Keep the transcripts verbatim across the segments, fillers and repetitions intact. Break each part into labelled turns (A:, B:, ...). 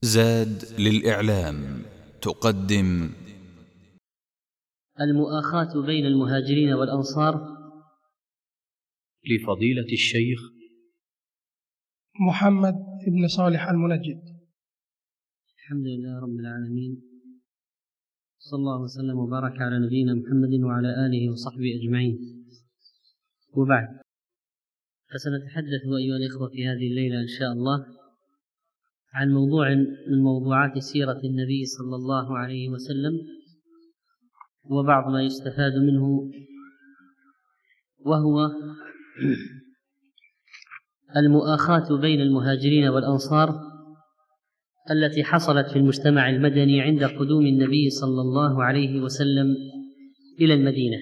A: زاد للإعلام تقدم
B: المؤاخاة بين المهاجرين والأنصار
C: لفضيلة الشيخ
D: محمد بن صالح المنجد.
B: الحمد لله رب العالمين، صلى الله وسلم وبارك على نبينا محمد وعلى آله وصحبه أجمعين، وبعد، فسنتحدث أيها الإخوة في هذه الليلة إن شاء الله عن موضوع من موضوعات سيرة النبي صلى الله عليه وسلم وبعض ما يستفاد منه، وهو المؤاخاة بين المهاجرين والأنصار التي حصلت في المجتمع المدني عند قدوم النبي صلى الله عليه وسلم إلى المدينة.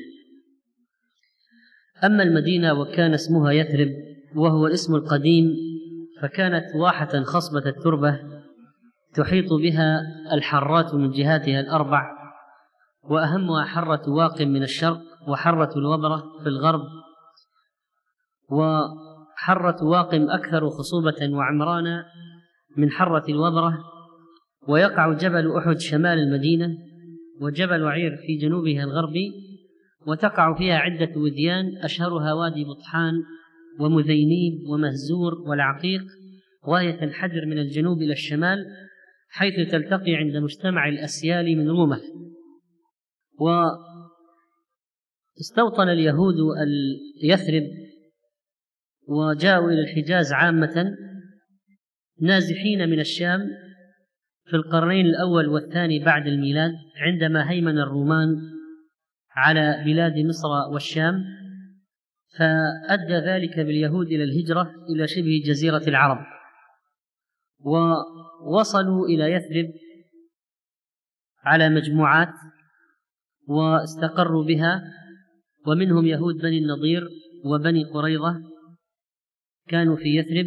B: أما المدينة وكان اسمها يثرب وهو الاسم القديم، فكانت واحة خصبة التربة تحيط بها الحرات من جهاتها الأربع، وأهمها حرة واقم من الشرق، وحرة الوبرة في الغرب، وحرة واقم أكثر خصوبة وعمران من حرة الوبرة. ويقع جبل أحد شمال المدينة، وجبل عير في جنوبها الغربي، وتقع فيها عدة وديان أشهرها وادي بطحان ومذينيب ومهزور والعقيق، وهي تنحدر من الجنوب إلى الشمال حيث تلتقي عند مجتمع الأسيال من رومة. واستوطن اليهود يثرب وجاءوا إلى الحجاز عامة نازحين من الشام في القرنين الأول والثاني بعد الميلاد، عندما هيمن الرومان على بلاد مصر والشام، فأدى ذلك باليهود إلى الهجرة إلى شبه جزيرة العرب، ووصلوا إلى يثرب على مجموعات واستقروا بها، ومنهم يهود بني النضير وبني قريظة كانوا في يثرب.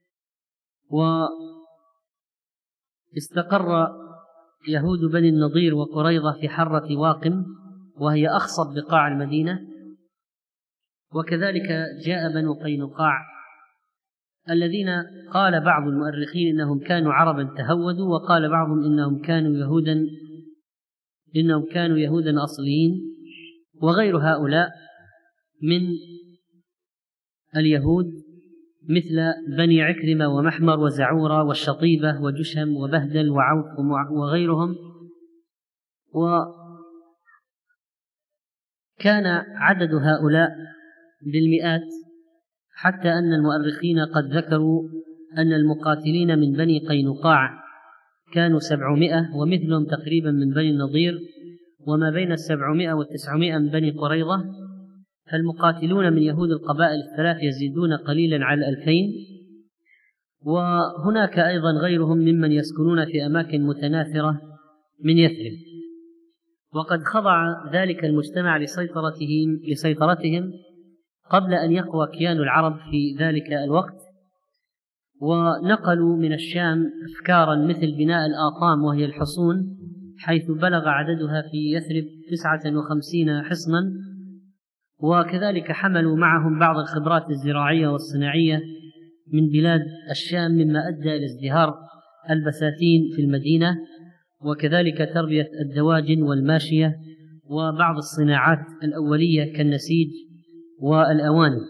B: واستقر يهود بني النضير وقريظة في حرة واقم، وهي أخصب بقاع المدينة. وكذلك جاء بنو قينقاع الذين قال بعض المؤرخين إنهم كانوا عربا تهودوا، وقال بعضهم إنهم كانوا يهودا إنهم كانوا يهودا أصليين، وغير هؤلاء من اليهود مثل بني عكرمة ومحمر وزعورة والشطيبة وجشم وبهدل وعوف وغيرهم. وكان عدد هؤلاء بالمئات، حتى أن المؤرخين قد ذكروا أن المقاتلين من بني قينقاع كانوا سبعمائة، ومثلهم تقريبا من بني النضير، وما بين السبعمائة والتسعمائة من بني قريظة. فالمقاتلون من يهود القبائل الثلاث يزيدون قليلا على الألفين. وهناك أيضا غيرهم ممن يسكنون في أماكن متناثرة من يثرب. وقد خضع ذلك المجتمع لسيطرتهم لسيطرتهم قبل أن يقوى كيان العرب في ذلك الوقت، ونقلوا من الشام أفكارا مثل بناء الآطام وهي الحصون، حيث بلغ عددها في يثرب تسعة وخمسين حصنا. وكذلك حملوا معهم بعض الخبرات الزراعية والصناعية من بلاد الشام، مما أدى إلى ازدهار البساتين في المدينة، وكذلك تربية الدواجن والماشية وبعض الصناعات الأولية كالنسيج والأواني.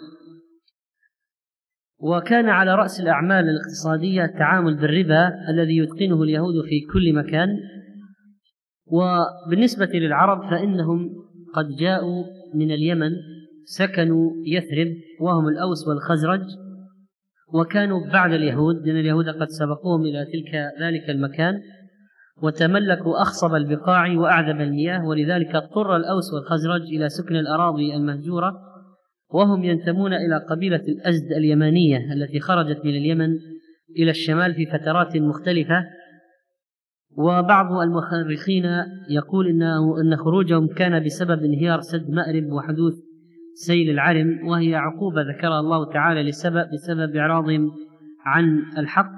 B: وكان على رأس الأعمال الاقتصادية التعامل بالربا الذي يتقنه اليهود في كل مكان. وبالنسبة للعرب فإنهم قد جاءوا من اليمن، سكنوا يثرب وهم الأوس والخزرج، وكانوا بعد اليهود، لأن اليهود قد سبقوهم إلى تلك ذلك المكان، وتملكوا أخصب البقاع وأعذب المياه، ولذلك اضطر الأوس والخزرج إلى سكن الأراضي المهجورة، وهم ينتمون إلى قبيلة الأزد اليمانية التي خرجت من اليمن إلى الشمال في فترات مختلفة. وبعض المؤرخين يقول إنه أن خروجهم كان بسبب انهيار سد مأرب وحدوث سيل العرم، وهي عقوبة ذكرها الله تعالى لسبب بسبب إعراضهم عن الحق.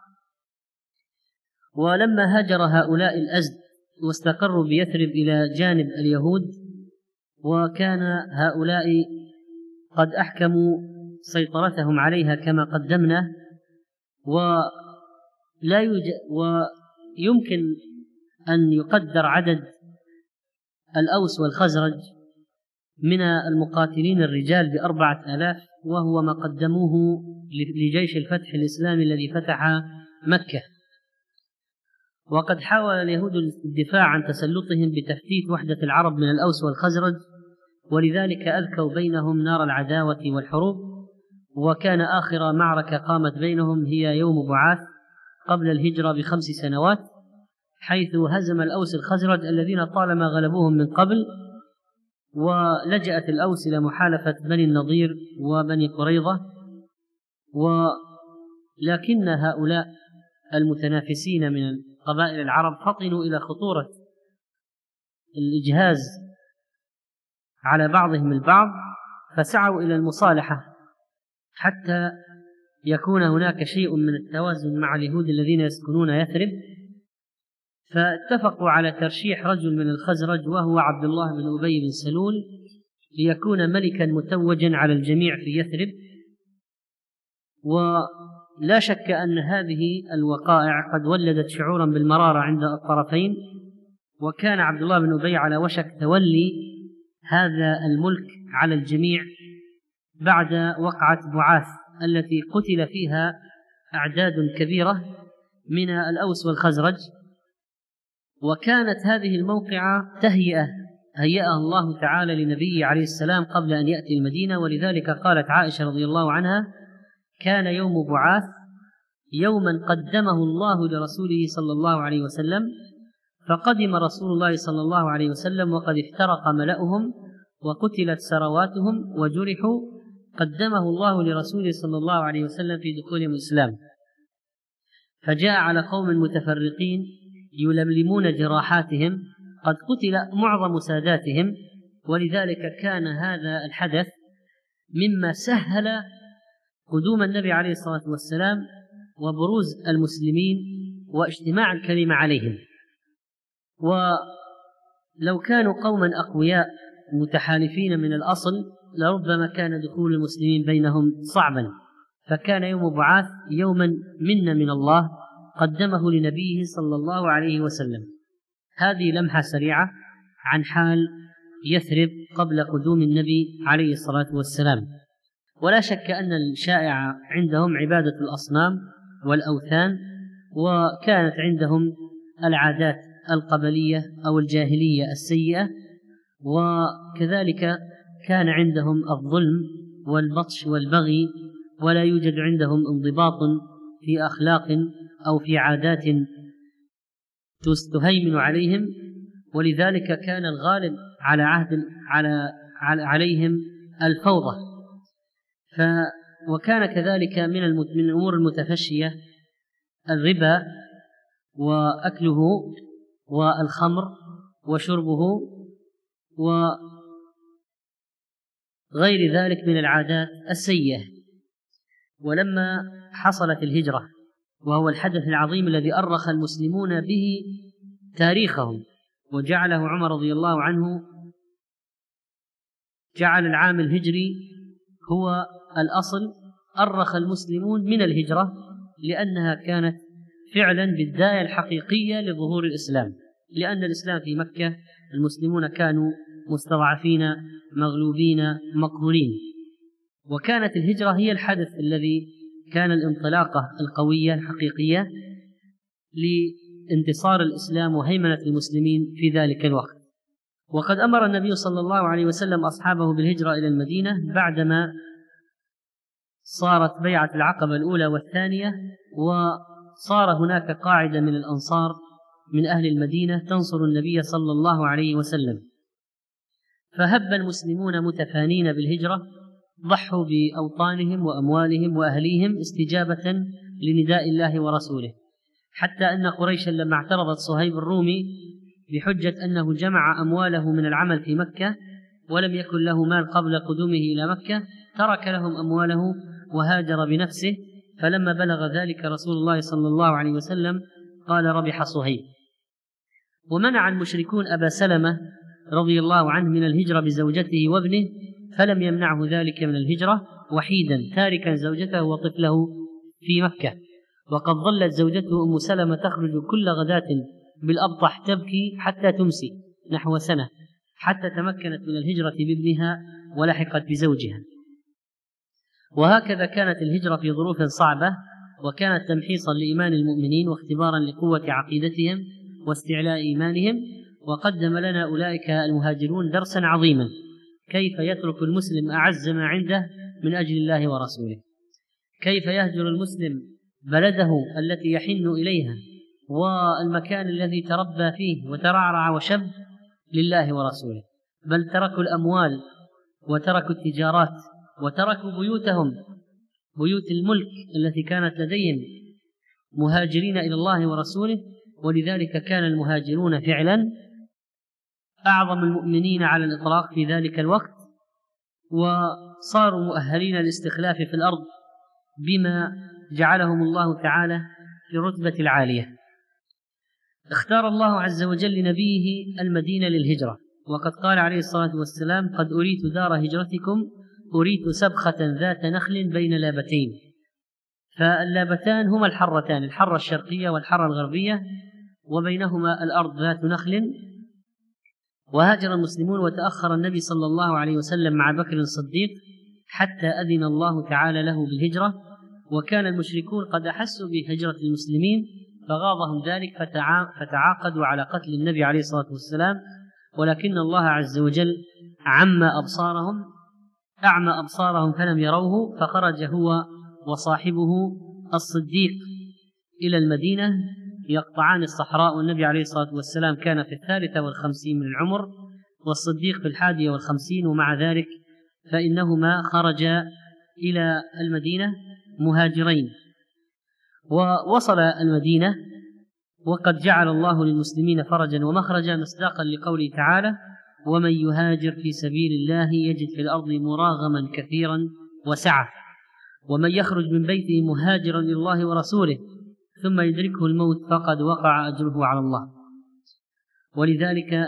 B: ولما هاجر هؤلاء الأزد واستقروا بيثرب إلى جانب اليهود، وكان هؤلاء قد أحكموا سيطرتهم عليها كما قدمنا، لا يوجد، ويمكن أن يقدر عدد الأوس والخزرج من المقاتلين الرجال بأربعة آلاف، وهو ما قدموه لجيش الفتح الإسلامي الذي فتح مكة. وقد حاول اليهود الدفاع عن تسلطهم بتفتيت وحدة العرب من الأوس والخزرج، ولذلك أذكوا بينهم نار العداوة والحروب. وكان آخر معركة قامت بينهم هي يوم بعاث قبل الهجرة بخمس سنوات، حيث هزم الأوس الخزرج الذين طالما غلبوهم من قبل، ولجأت الأوس إلى محالفة بني النضير وبني قريظة. ولكن هؤلاء المتنافسين من قبائل العرب فطنوا إلى خطورة الإجهاز على بعضهم البعض، فسعوا إلى المصالحة حتى يكون هناك شيء من التوازن مع اليهود الذين يسكنون يثرب. فاتفقوا على ترشيح رجل من الخزرج وهو عبد الله بن أبي بن سلول ليكون ملكا متوجا على الجميع في يثرب. ولا شك أن هذه الوقائع قد ولدت شعورا بالمرارة عند الطرفين، وكان عبد الله بن أبي على وشك تولي هذا الملك على الجميع بعد وقعة بعاث التي قتل فيها أعداد كبيرة من الأوس والخزرج. وكانت هذه الموقعة تهيئة هيئها الله تعالى لنبيه عليه السلام قبل أن يأتي المدينة. ولذلك قالت عائشة رضي الله عنها: كان يوم بعاث يوما قدمه الله لرسوله صلى الله عليه وسلم، فقدم رسول الله صلى الله عليه وسلم وقد افترق ملأهم وقتلت سرواتهم وجرحوا، قدمه الله لرسوله صلى الله عليه وسلم في دخولهم الإسلام، فجاء على قوم متفرقين يلملمون جراحاتهم، قد قتل معظم ساداتهم. ولذلك كان هذا الحدث مما سهل قدوم النبي عليه الصلاة والسلام وبروز المسلمين واجتماع الكلمة عليهم. ولو كانوا قوما أقوياء متحالفين من الأصل لربما كان دخول المسلمين بينهم صعبا، فكان يوم بعاث يوما منا من الله قدمه لنبيه صلى الله عليه وسلم. هذه لمحة سريعة عن حال يثرب قبل قدوم النبي عليه الصلاة والسلام. ولا شك أن الشائع عندهم عبادة الأصنام والأوثان، وكانت عندهم العادات القبلية أو الجاهلية السيئة، وكذلك كان عندهم الظلم والبطش والبغي، ولا يوجد عندهم انضباط في أخلاق أو في عادات تهيمن عليهم. ولذلك كان الغالب على عهد على عليهم الفوضى. ف وكان كذلك من من الأمور المتفشية الربا وأكله والخمر وشربه وغير ذلك من العادات السيئة. ولما حصلت الهجرة وهو الحدث العظيم الذي أرخ المسلمون به تاريخهم وجعله عمر رضي الله عنه جعل العام الهجري هو الأصل، أرخ المسلمون من الهجرة لأنها كانت فعلا بالداية الحقيقية لظهور الإسلام، لأن الإسلام في مكة المسلمون كانوا مستضعفين مغلوبين مقهورين. وكانت الهجرة هي الحدث الذي كان الانطلاقة القوية الحقيقية لانتصار الإسلام وهيمنة المسلمين في ذلك الوقت. وقد أمر النبي صلى الله عليه وسلم أصحابه بالهجرة إلى المدينة بعدما صارت بيعة العقبة الأولى والثانية، وصار هناك قاعدة من الأنصار من أهل المدينة تنصر النبي صلى الله عليه وسلم. فهب المسلمون متفانين بالهجرة، ضحوا بأوطانهم وأموالهم وأهليهم استجابة لنداء الله ورسوله، حتى أن قريشا لما اعترضت صهيب الرومي بحجة أنه جمع أمواله من العمل في مكة ولم يكن له مال قبل قدومه إلى مكة، ترك لهم أمواله وهاجر بنفسه. فلما بلغ ذلك رسول الله صلى الله عليه وسلم قال: ربح صهيب. ومنع المشركون أبا سلمة رضي الله عنه من الهجرة بزوجته وابنه، فلم يمنعه ذلك من الهجرة وحيدا تاركا زوجته وطفله في مكة. وقد ظلت زوجته أم سلمة تخرج كل غداة بالأبطح تبكي حتى تمسي نحو سنة، حتى تمكنت من الهجرة بابنها ولحقت بزوجها. وهكذا كانت الهجرة في ظروف صعبة، وكانت تمحيصا لإيمان المؤمنين واختبارا لقوة عقيدتهم واستعلاء إيمانهم. وقدم لنا أولئك المهاجرون درسا عظيما، كيف يترك المسلم أعز ما عنده من أجل الله ورسوله، كيف يهجر المسلم بلده التي يحن إليها والمكان الذي تربى فيه وترعرع وشب لله ورسوله، بل تركوا الأموال وتركوا التجارات وتركوا بيوتهم، بيوت الملك التي كانت لديهم، مهاجرين إلى الله ورسوله. ولذلك كان المهاجرون فعلا أعظم المؤمنين على الإطلاق في ذلك الوقت، وصاروا مؤهلين للاستخلاف في الأرض بما جعلهم الله تعالى في الرتبة العالية. اختار الله عز وجل لنبيه المدينة للهجرة، وقد قال عليه الصلاة والسلام: قد أريت دار هجرتكم، أريت سبخة ذات نخل بين لابتين. فاللابتان هما الحرتان، الحرة الشرقية والحرة الغربية، وبينهما الأرض ذات نخل. وهاجر المسلمون وتأخر النبي صلى الله عليه وسلم مع بكر الصديق حتى أذن الله تعالى له بالهجرة، وكان المشركون قد أحسوا بهجرة المسلمين فغاضهم ذلك فتعاقدوا على قتل النبي عليه الصلاة والسلام، ولكن الله عز وجل عمى أبصارهم أعمى أبصارهم فلم يروه، فخرج هو وصاحبه الصديق إلى المدينة يقطعان الصحراء، والنبي عليه الصلاة والسلام كان في الثالثة والخمسين من العمر والصديق في الحادية والخمسين، ومع ذلك فإنهما خرجا إلى المدينة مهاجرين. ووصل المدينة وقد جعل الله للمسلمين فرجا ومخرجا، مصداقا لقوله تعالى: ومن يهاجر في سبيل الله يجد في الأرض مراغما كثيرا وسعة، ومن يخرج من بيته مهاجرا إلى الله ورسوله ثم يدركه الموت فقد وقع أجره على الله. ولذلك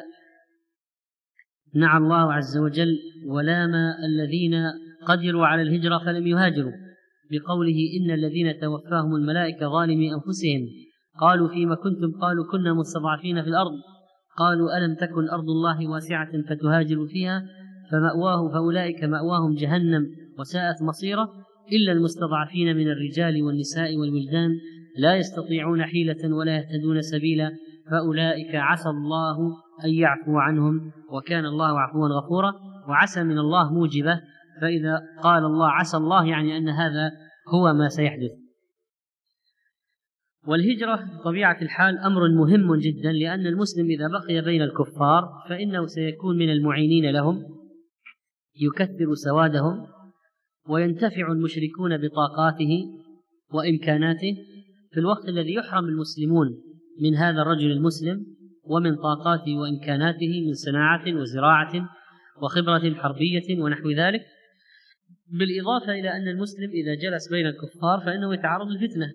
B: نعى الله عز وجل ولام الذين قدروا على الهجرة فلم يهاجروا بقوله: إن الذين توفاهم الملائكة ظالمي أنفسهم قالوا فيما كنتم؟ قالوا كنا مستضعفين في الأرض قالوا ألم تكن أرض الله واسعة فتهاجروا فيها فمأواه فأولئك مأواهم جهنم وساءت مصيرا إلا المستضعفين من الرجال والنساء والولدان لا يستطيعون حيلة ولا يهتدون سبيلا فأولئك عسى الله أن يعفو عنهم وكان الله عفوا غفورا. وعسى من الله موجبة، فإذا قال الله عسى الله يعني أن هذا هو ما سيحدث. والهجرة بطبيعة الحال أمر مهم جدا، لأن المسلم إذا بقي بين الكفار فإنه سيكون من المعينين لهم، يكثر سوادهم، وينتفع المشركون بطاقاته وإمكاناته في الوقت الذي يحرم المسلمون من هذا الرجل المسلم ومن طاقاته وإمكاناته من صناعة وزراعة وخبرة حربية ونحو ذلك. بالإضافة إلى أن المسلم إذا جلس بين الكفار فإنه يتعرض للفتنة،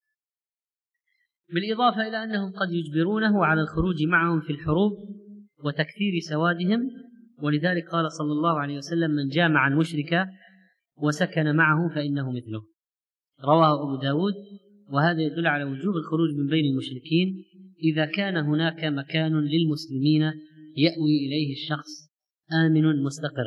B: بالإضافة إلى أنهم قد يجبرونه على الخروج معهم في الحروب وتكثير سوادهم. ولذلك قال صلى الله عليه وسلم: من جامع مشركا وسكن معه فإنه مثله، رواه أبو داود. وهذا يدل على وجوب الخروج من بين المشركين إذا كان هناك مكان للمسلمين يأوي إليه الشخص آمن مستقر.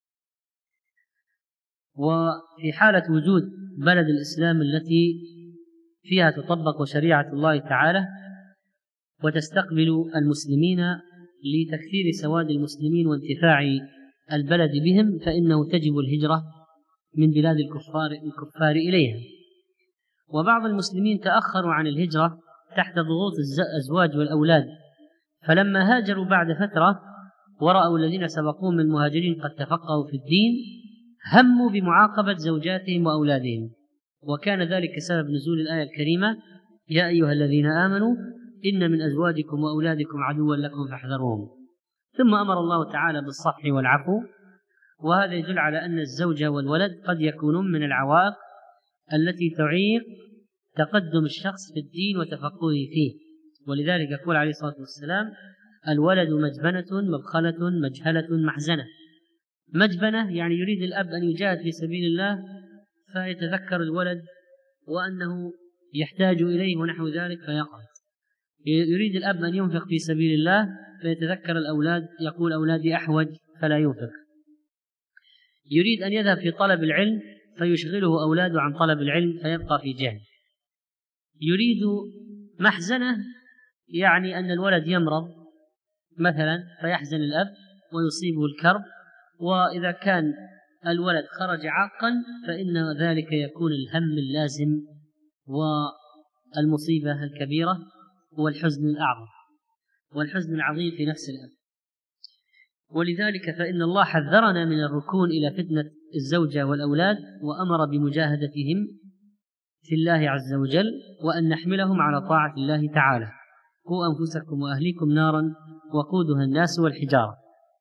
B: وفي حالة وجود بلد الإسلام التي فيها تطبق شريعة الله تعالى وتستقبل المسلمين لتكثير سواد المسلمين وانتفاع البلد بهم، فإنه تجب الهجرة من بلاد الكفار, الكفار إليها. وبعض المسلمين تأخروا عن الهجرة تحت ضغوط الأزواج والأولاد، فلما هاجروا بعد فترة ورأوا الذين سبقوهم من المهاجرين قد تفقهوا في الدين هموا بمعاقبة زوجاتهم وأولادهم، وكان ذلك سبب نزول الآية الكريمة: يا أيها الذين آمنوا إن من أزواجكم وأولادكم عدوا لكم فاحذروهم. ثم أمر الله تعالى بالصفح والعفو، وهذا يدل على أن الزوج والولد قد يكونون من العوائق التي تعيق تقدم الشخص في الدين وتفقهه فيه. ولذلك يقول عليه الصلاة والسلام: الولد مجبنة مبخلة مجهلة محزنة. مجبنة يعني يريد الأب أن يجاهد في سبيل الله فيتذكر الولد وأنه يحتاج إليه ونحو ذلك فيقعد. يريد الأب أن ينفق في سبيل الله فيتذكر الأولاد يقول أولادي أحوج فلا ينفق. يريد أن يذهب في طلب العلم فيشغله أولاده عن طلب العلم فيبقى في جهل. يريد محزنة يعني أن الولد يمرض مثلا فيحزن الأب ويصيبه الكرب، وإذا كان الولد خرج عاقا فإن ذلك يكون الهم اللازم والمصيبة الكبيرة والحزن الأعظم والحزن العظيم في نفس الأب. ولذلك فإن الله حذرنا من الركون إلى فتنة الزوجة والأولاد وأمر بمجاهدتهم في الله عز وجل وأن نحملهم على طاعة الله تعالى. قوا أنفسكم وأهليكم نارا وقودها الناس والحجارة.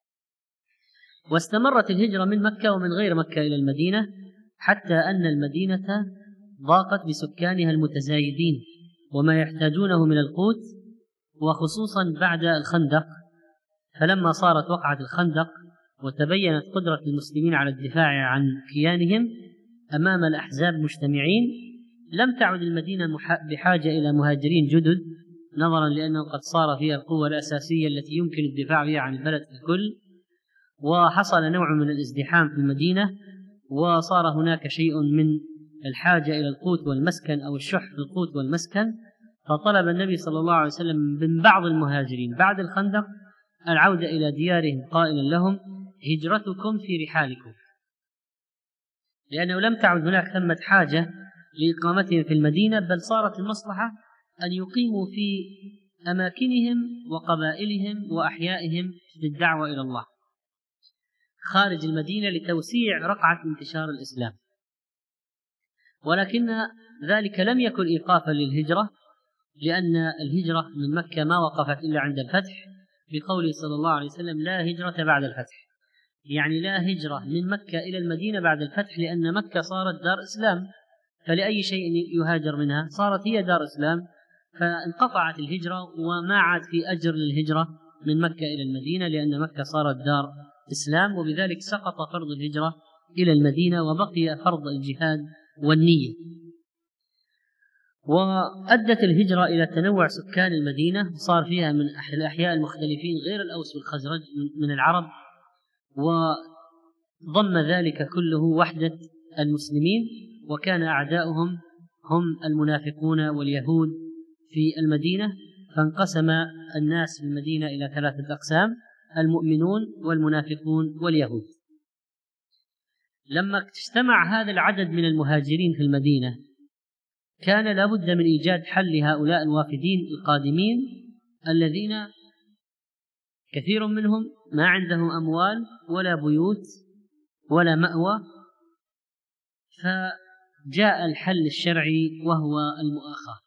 B: واستمرت الهجرة من مكة ومن غير مكة إلى المدينة حتى أن المدينة ضاقت بسكانها المتزايدين وما يحتاجونه من القوت، وخصوصا بعد الخندق. فلما صارت وقعة الخندق وتبينت قدرة المسلمين على الدفاع عن كيانهم أمام الأحزاب مجتمعين، لم تعد المدينة بحاجة إلى مهاجرين جدد، نظرا لأنه قد صار فيها القوة الأساسية التي يمكن الدفاع بها عن البلد ككل، وحصل نوع من الازدحام في المدينة، وصار هناك شيء من الحاجة إلى القوت والمسكن أو الشح في القوت والمسكن. فطلب النبي صلى الله عليه وسلم من بعض المهاجرين بعد الخندق العودة إلى ديارهم قائلا لهم هجرتكم في رحالكم، لأنه لم تعد هناك ثمة حاجة لإقامتهم في المدينة، بل صارت المصلحة أن يقيموا في أماكنهم وقبائلهم وأحيائهم للدعوة إلى الله خارج المدينة لتوسيع رقعة انتشار الإسلام. ولكن ذلك لم يكن إيقافا للهجرة، لأن الهجرة من مكة ما وقفت إلا عند الفتح، بقوله صلى الله عليه وسلم لا هجرة بعد الفتح، يعني لا هجرة من مكة إلى المدينة بعد الفتح، لأن مكة صارت دار إسلام، فلأي شيء يهاجر منها صارت هي دار إسلام، فانقطعت الهجرة وما عاد في أجر للهجرة من مكة إلى المدينة، لأن مكة صارت دار إسلام، وبذلك سقط فرض الهجرة إلى المدينة وبقي فرض الجهاد والنية. وأدت الهجرة إلى تنوع سكان المدينة، صار فيها من الأحياء المختلفين غير الأوس والخزرج من العرب، وضم ذلك كله وحدة المسلمين، وكان أعداؤهم هم المنافقون واليهود في المدينة. فانقسم الناس في المدينة إلى ثلاثة أقسام: المؤمنون والمنافقون واليهود. لما اجتمع هذا العدد من المهاجرين في المدينة كان لابد من إيجاد حل لهؤلاء الوافدين القادمين الذين كثير منهم ما عندهم أموال ولا بيوت ولا مأوى. فجاء الحل الشرعي وهو المؤاخاة،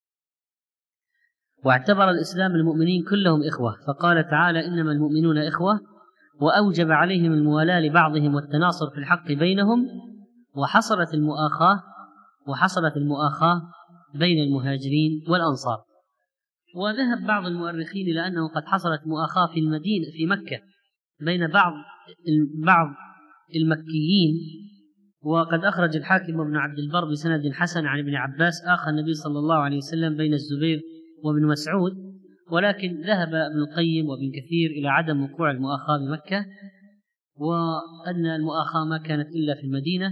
B: واعتبر الإسلام المؤمنين كلهم إخوة، فقال تعالى إنما المؤمنون إخوة، وأوجب عليهم الموالاة لبعضهم والتناصر في الحق بينهم، وحصلت المؤاخاة وحصلت المؤاخاة بين المهاجرين والأنصار. وذهب بعض المؤرخين إلى أنه قد حصلت مؤاخاة في المدينة في مكة بين بعض بعض المكيين، وقد أخرج الحاكم ابن عبد البر بسند حسن عن ابن عباس آخى النبي صلى الله عليه وسلم بين الزبير وابن مسعود، ولكن ذهب ابن القيم وابن كثير إلى عدم وقوع المؤاخاة بمكة، وأن المؤاخاة ما كانت إلا في المدينة.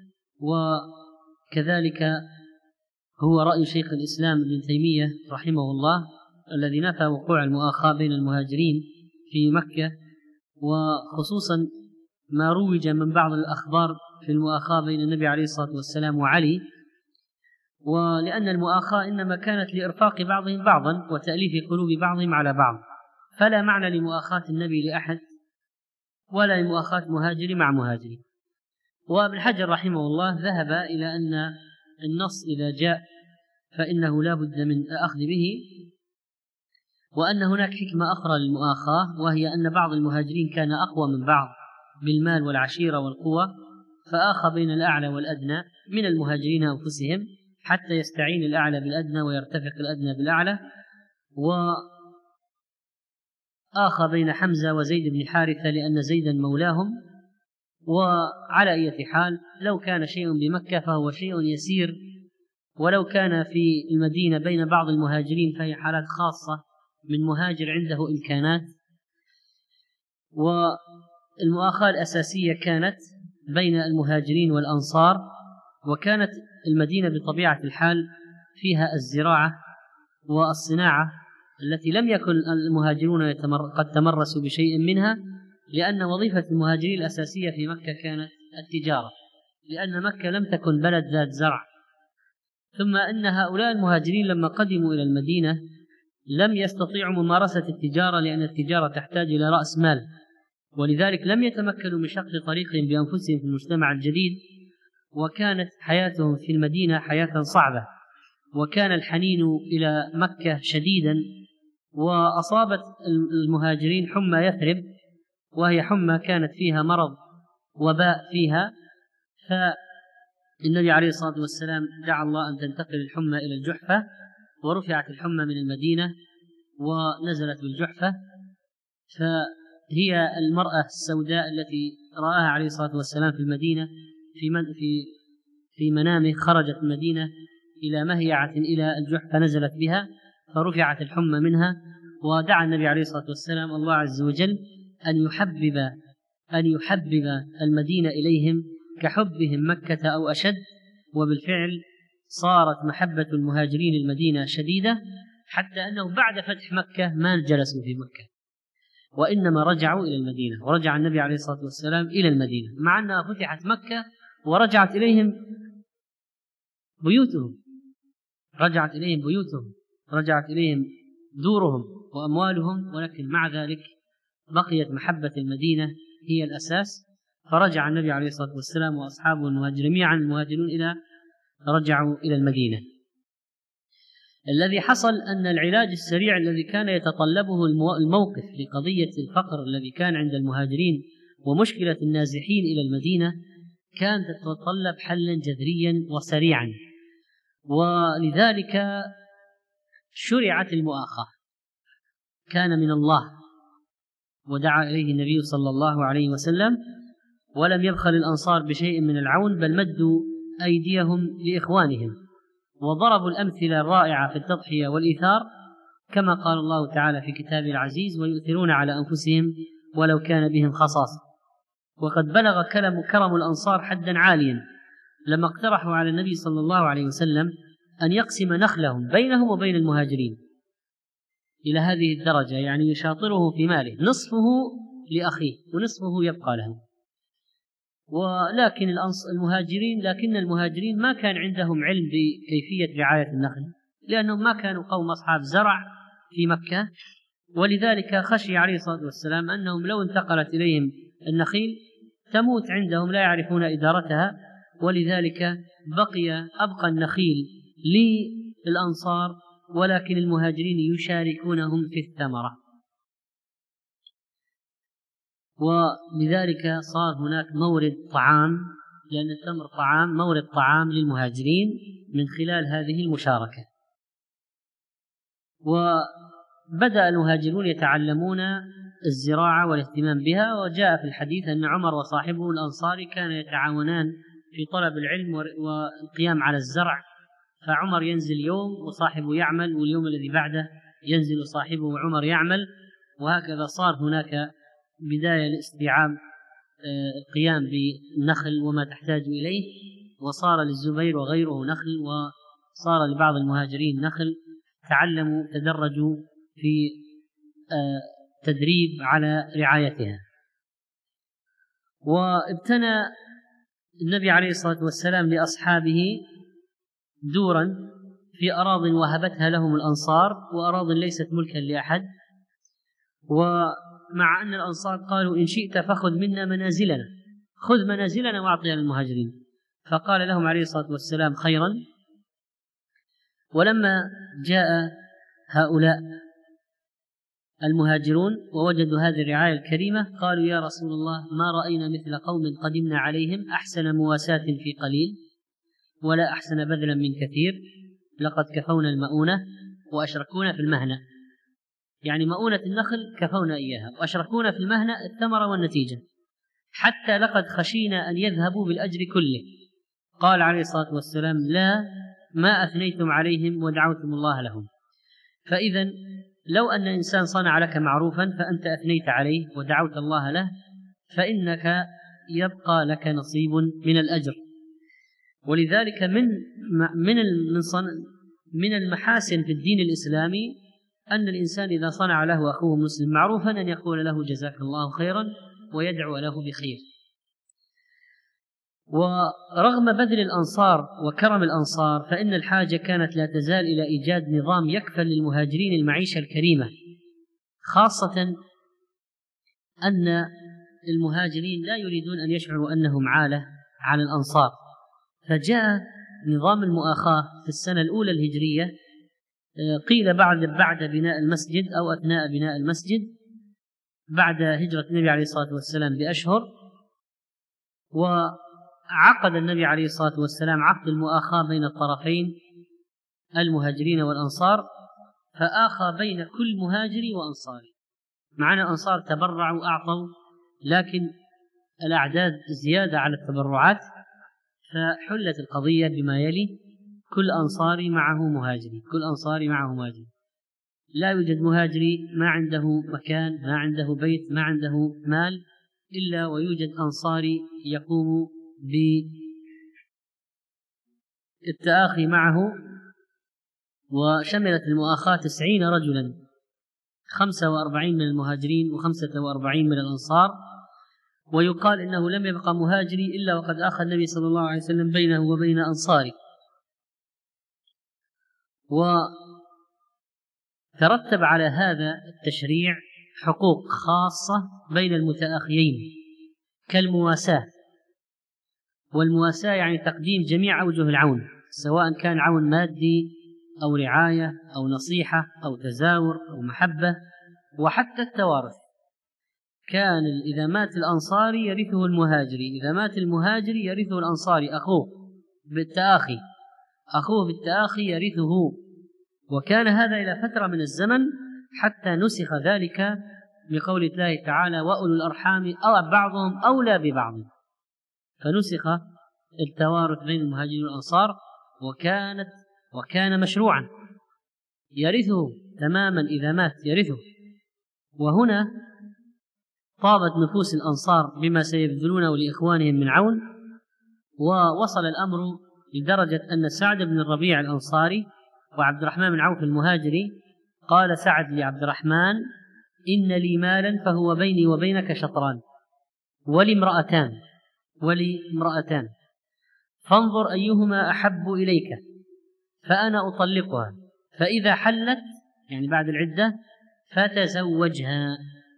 B: وكذلك هو رأي شيخ الإسلام ابن تيمية رحمه الله الذي نفى وقوع المؤاخاة بين المهاجرين في مكة، وخصوصا ما روج من بعض الأخبار في المؤاخاة بين النبي عليه الصلاة والسلام وعلي، ولأن المؤاخاة إنما كانت لإرفاق بعضهم بعضا وتأليف قلوب بعضهم على بعض، فلا معنى لمؤاخاة النبي لأحد ولا لمؤاخاة مهاجر مع مهاجر. وابن حجر رحمه الله ذهب إلى أن النص إذا جاء فإنه لا بد من الأخذ به، وأن هناك حكمة أخرى للمؤاخاة، وهي أن بعض المهاجرين كان أقوى من بعض بالمال والعشيرة والقوة، فآخى بين الأعلى والأدنى من المهاجرين أنفسهم حتى يستعين الأعلى بالأدنى ويرتفق الأدنى بالأعلى. وآخى بين حمزة وزيد بن حارثة لأن زيدا مولاهم. وعلى أي حال لو كان شيء بمكة فهو شيء يسير ولو كان في المدينة بين بعض المهاجرين فهي حالات خاصة من مهاجر عنده إمكانات. والمؤاخاة الأساسية كانت بين المهاجرين والأنصار، وكانت المدينة بطبيعة الحال فيها الزراعة والصناعة التي لم يكن المهاجرون قد تمرسوا بشيء منها، لأن وظيفة المهاجرين الأساسية في مكة كانت التجارة، لأن مكة لم تكن بلد ذات زرع. ثم أن هؤلاء المهاجرين لما قدموا إلى المدينة لم يستطيعوا ممارسة التجارة، لأن التجارة تحتاج إلى رأس مال، ولذلك لم يتمكنوا من شق طريقهم بأنفسهم في المجتمع الجديد، وكانت حياتهم في المدينة حياة صعبة، وكان الحنين إلى مكة شديدا. وأصابت المهاجرين حمى يثرب، وهي حمى كانت فيها مرض وباء فيها، فالنبي عليه الصلاة والسلام دعا الله أن تنتقل الحمى إلى الجحفة، ورفعت الحمى من المدينة ونزلت بالجحفة. فهي المرأة السوداء التي رآها عليه الصلاة والسلام في المدينة في من في في منامه، خرجت المدينة إلى مهيعة إلى الجحفة نزلت بها فرفعت الحمى منها، ودعا النبي عليه الصلاة والسلام الله عز وجل أن يحبب أن يحبب المدينة إليهم كحبهم مكة أو أشد. وبالفعل صارت محبة المهاجرين المدينة شديدة، حتى أنه بعد فتح مكة ما جلسوا في مكة، وإنما رجعوا إلى المدينة، ورجع النبي عليه الصلاة والسلام إلى المدينة مع أنها فتحت مكة، ورجعت إليهم بيوتهم رجعت إليهم بيوتهم رجعت إليهم دورهم وأموالهم، ولكن مع ذلك بقيت محبة المدينة هي الأساس. فرجع النبي عليه الصلاة والسلام وأصحابه المهاجرين جميعا المهاجرون إلى رجعوا إلى المدينة. الذي حصل أن العلاج السريع الذي كان يتطلبه الموقف لقضية الفقر الذي كان عند المهاجرين ومشكلة النازحين إلى المدينة كانت تتطلب حلا جذريا وسريعا، ولذلك شرعت المؤاخاة، كان من الله ودعا إليه النبي صلى الله عليه وسلم، ولم يبخل الأنصار بشيء من العون، بل مدوا أيديهم لإخوانهم وضربوا الأمثلة الرائعة في التضحية والإيثار، كما قال الله تعالى في كتابه العزيز: ويؤثرون على أنفسهم ولو كان بهم خصاصة. وقد بلغ كلام كرم الأنصار حدا عاليا لما اقترحوا على النبي صلى الله عليه وسلم أن يقسم نخلهم بينهم وبين المهاجرين إلى هذه الدرجة، يعني يشاطره في ماله، نصفه لأخيه ونصفه يبقى له. ولكن المهاجرين لكن المهاجرين ما كان عندهم علم بكيفية رعاية النخل، لأنهم ما كانوا قوم أصحاب زرع في مكة، ولذلك خشي عليه الصلاة والسلام أنهم لو انتقلت إليهم النخيل تموت عندهم لا يعرفون إدارتها، ولذلك بقي أبقى النخيل للأنصار، ولكن المهاجرين يشاركونهم في الثمرة. ولذلك صار هناك مورد طعام، لأن التمر طعام، مورد طعام للمهاجرين من خلال هذه المشاركة. وبدأ المهاجرون يتعلمون الزراعة والاهتمام بها، وجاء في الحديث أن عمر وصاحبه الأنصاري كانوا يتعاونان في طلب العلم والقيام على الزرع، فعمر ينزل يوم وصاحبه يعمل، واليوم الذي بعده ينزل صاحبه وعمر يعمل، وهكذا صار هناك بداية لاستيعاب القيام بالنخل وما تحتاج إليه، وصار للزبير وغيره نخل، وصار لبعض المهاجرين نخل، تعلموا تدرجوا في تدريب على رعايتها. وابتنى النبي عليه الصلاة والسلام لأصحابه دورا في أراض وهبتها لهم الأنصار، وأراض ليست ملكا لأحد، ومع أن الأنصار قالوا: إن شئت فخذ منا منازلنا، خذ منازلنا وأعطيها للمهاجرين، فقال لهم عليه الصلاة والسلام: خيرا. ولما جاء هؤلاء المهاجرون ووجدوا هذه الرعاية الكريمة قالوا: يا رسول الله، ما رأينا مثل قوم قدمنا عليهم أحسن مواساة في قليل ولا أحسن بذلا من كثير، لقد كفونا المؤونة وأشركونا في المهنة، يعني مؤونة النخل كفونا إياها، وأشركونا في المهنة الثمرة والنتيجة، حتى لقد خشينا أن يذهبوا بالأجر كله. قال عليه الصلاة والسلام: لا، ما أثنيتم عليهم ودعوتم الله لهم. فإذا لو أن إنسان صنع لك معروفا فأنت أثنيت عليه ودعوت الله له، فإنك يبقى لك نصيب من الأجر. ولذلك من من من المحاسن في الدين الإسلامي أن الإنسان إذا صنع له أخوه مسلم معروفا أن يقول له جزاك الله خيرا ويدعو له بخير. ورغم بذل الأنصار وكرم الأنصار فإن الحاجة كانت لا تزال إلى إيجاد نظام يكفل للمهاجرين المعيشة الكريمة، خاصة أن المهاجرين لا يريدون أن يشعروا أنهم عالة على الأنصار، فجاء نظام المؤاخاة في السنة الأولى الهجرية، قيل بعد بعد بناء المسجد أو أثناء بناء المسجد بعد هجرة النبي عليه الصلاة والسلام بأشهر، وعقد النبي عليه الصلاة والسلام عقد المؤاخاة بين الطرفين المهاجرين والأنصار، فآخى بين كل مهاجري وأنصاري. معنا الأنصار تبرعوا وأعطوا، لكن الأعداد زيادة على التبرعات، فحلت القضية بما يلي: كل أنصاري معه مهاجري، كل أنصاري معه مهاجري. لا يوجد مهاجري ما عنده مكان، ما عنده بيت، ما عنده مال، إلا ويوجد أنصاري يقوم بالتآخي معه. وشملت المؤاخاة تسعين رجلا، خمسة وأربعين من المهاجرين وخمسة وأربعين من الأنصار. ويقال إنه لم يبقى مهاجري إلا وقد أخى النبي صلى الله عليه وسلم بينه وبين أنصاري. وترتب على هذا التشريع حقوق خاصة بين المتآخيين كالمواساة، والمواساة يعني تقديم جميع أوجه العون، سواء كان عون مادي أو رعاية أو نصيحة أو تزاور أو محبة، وحتى التوارث. كان إذا مات الأنصاري يرثه المهاجري، إذا مات المهاجري يرثه الأنصاري أخوه بالتآخي، أخوه بالتآخي يرثه. وكان هذا إلى فترة من الزمن حتى نسخ ذلك بقول الله تعالى: وأولو الأرحام أو بعضهم أولى ببعض، فنسخ التوارث بين المهاجرين والأنصار، وكانت وكان مشروعا يرثه تماما، إذا مات يرثه. وهنا طابت نفوس الأنصار بما سيبذلونه لإخوانهم من عون، ووصل الأمر لدرجة أن سعد بن الربيع الأنصاري وعبد الرحمن بن عوف المهاجري قال سعد لعبد الرحمن: إن لي مالا فهو بيني وبينك شطران، ولي امرأتان ولي امرأتان فانظر أيهما أحب إليك فأنا أطلقها، فإذا حلت يعني بعد العدة فتزوجها.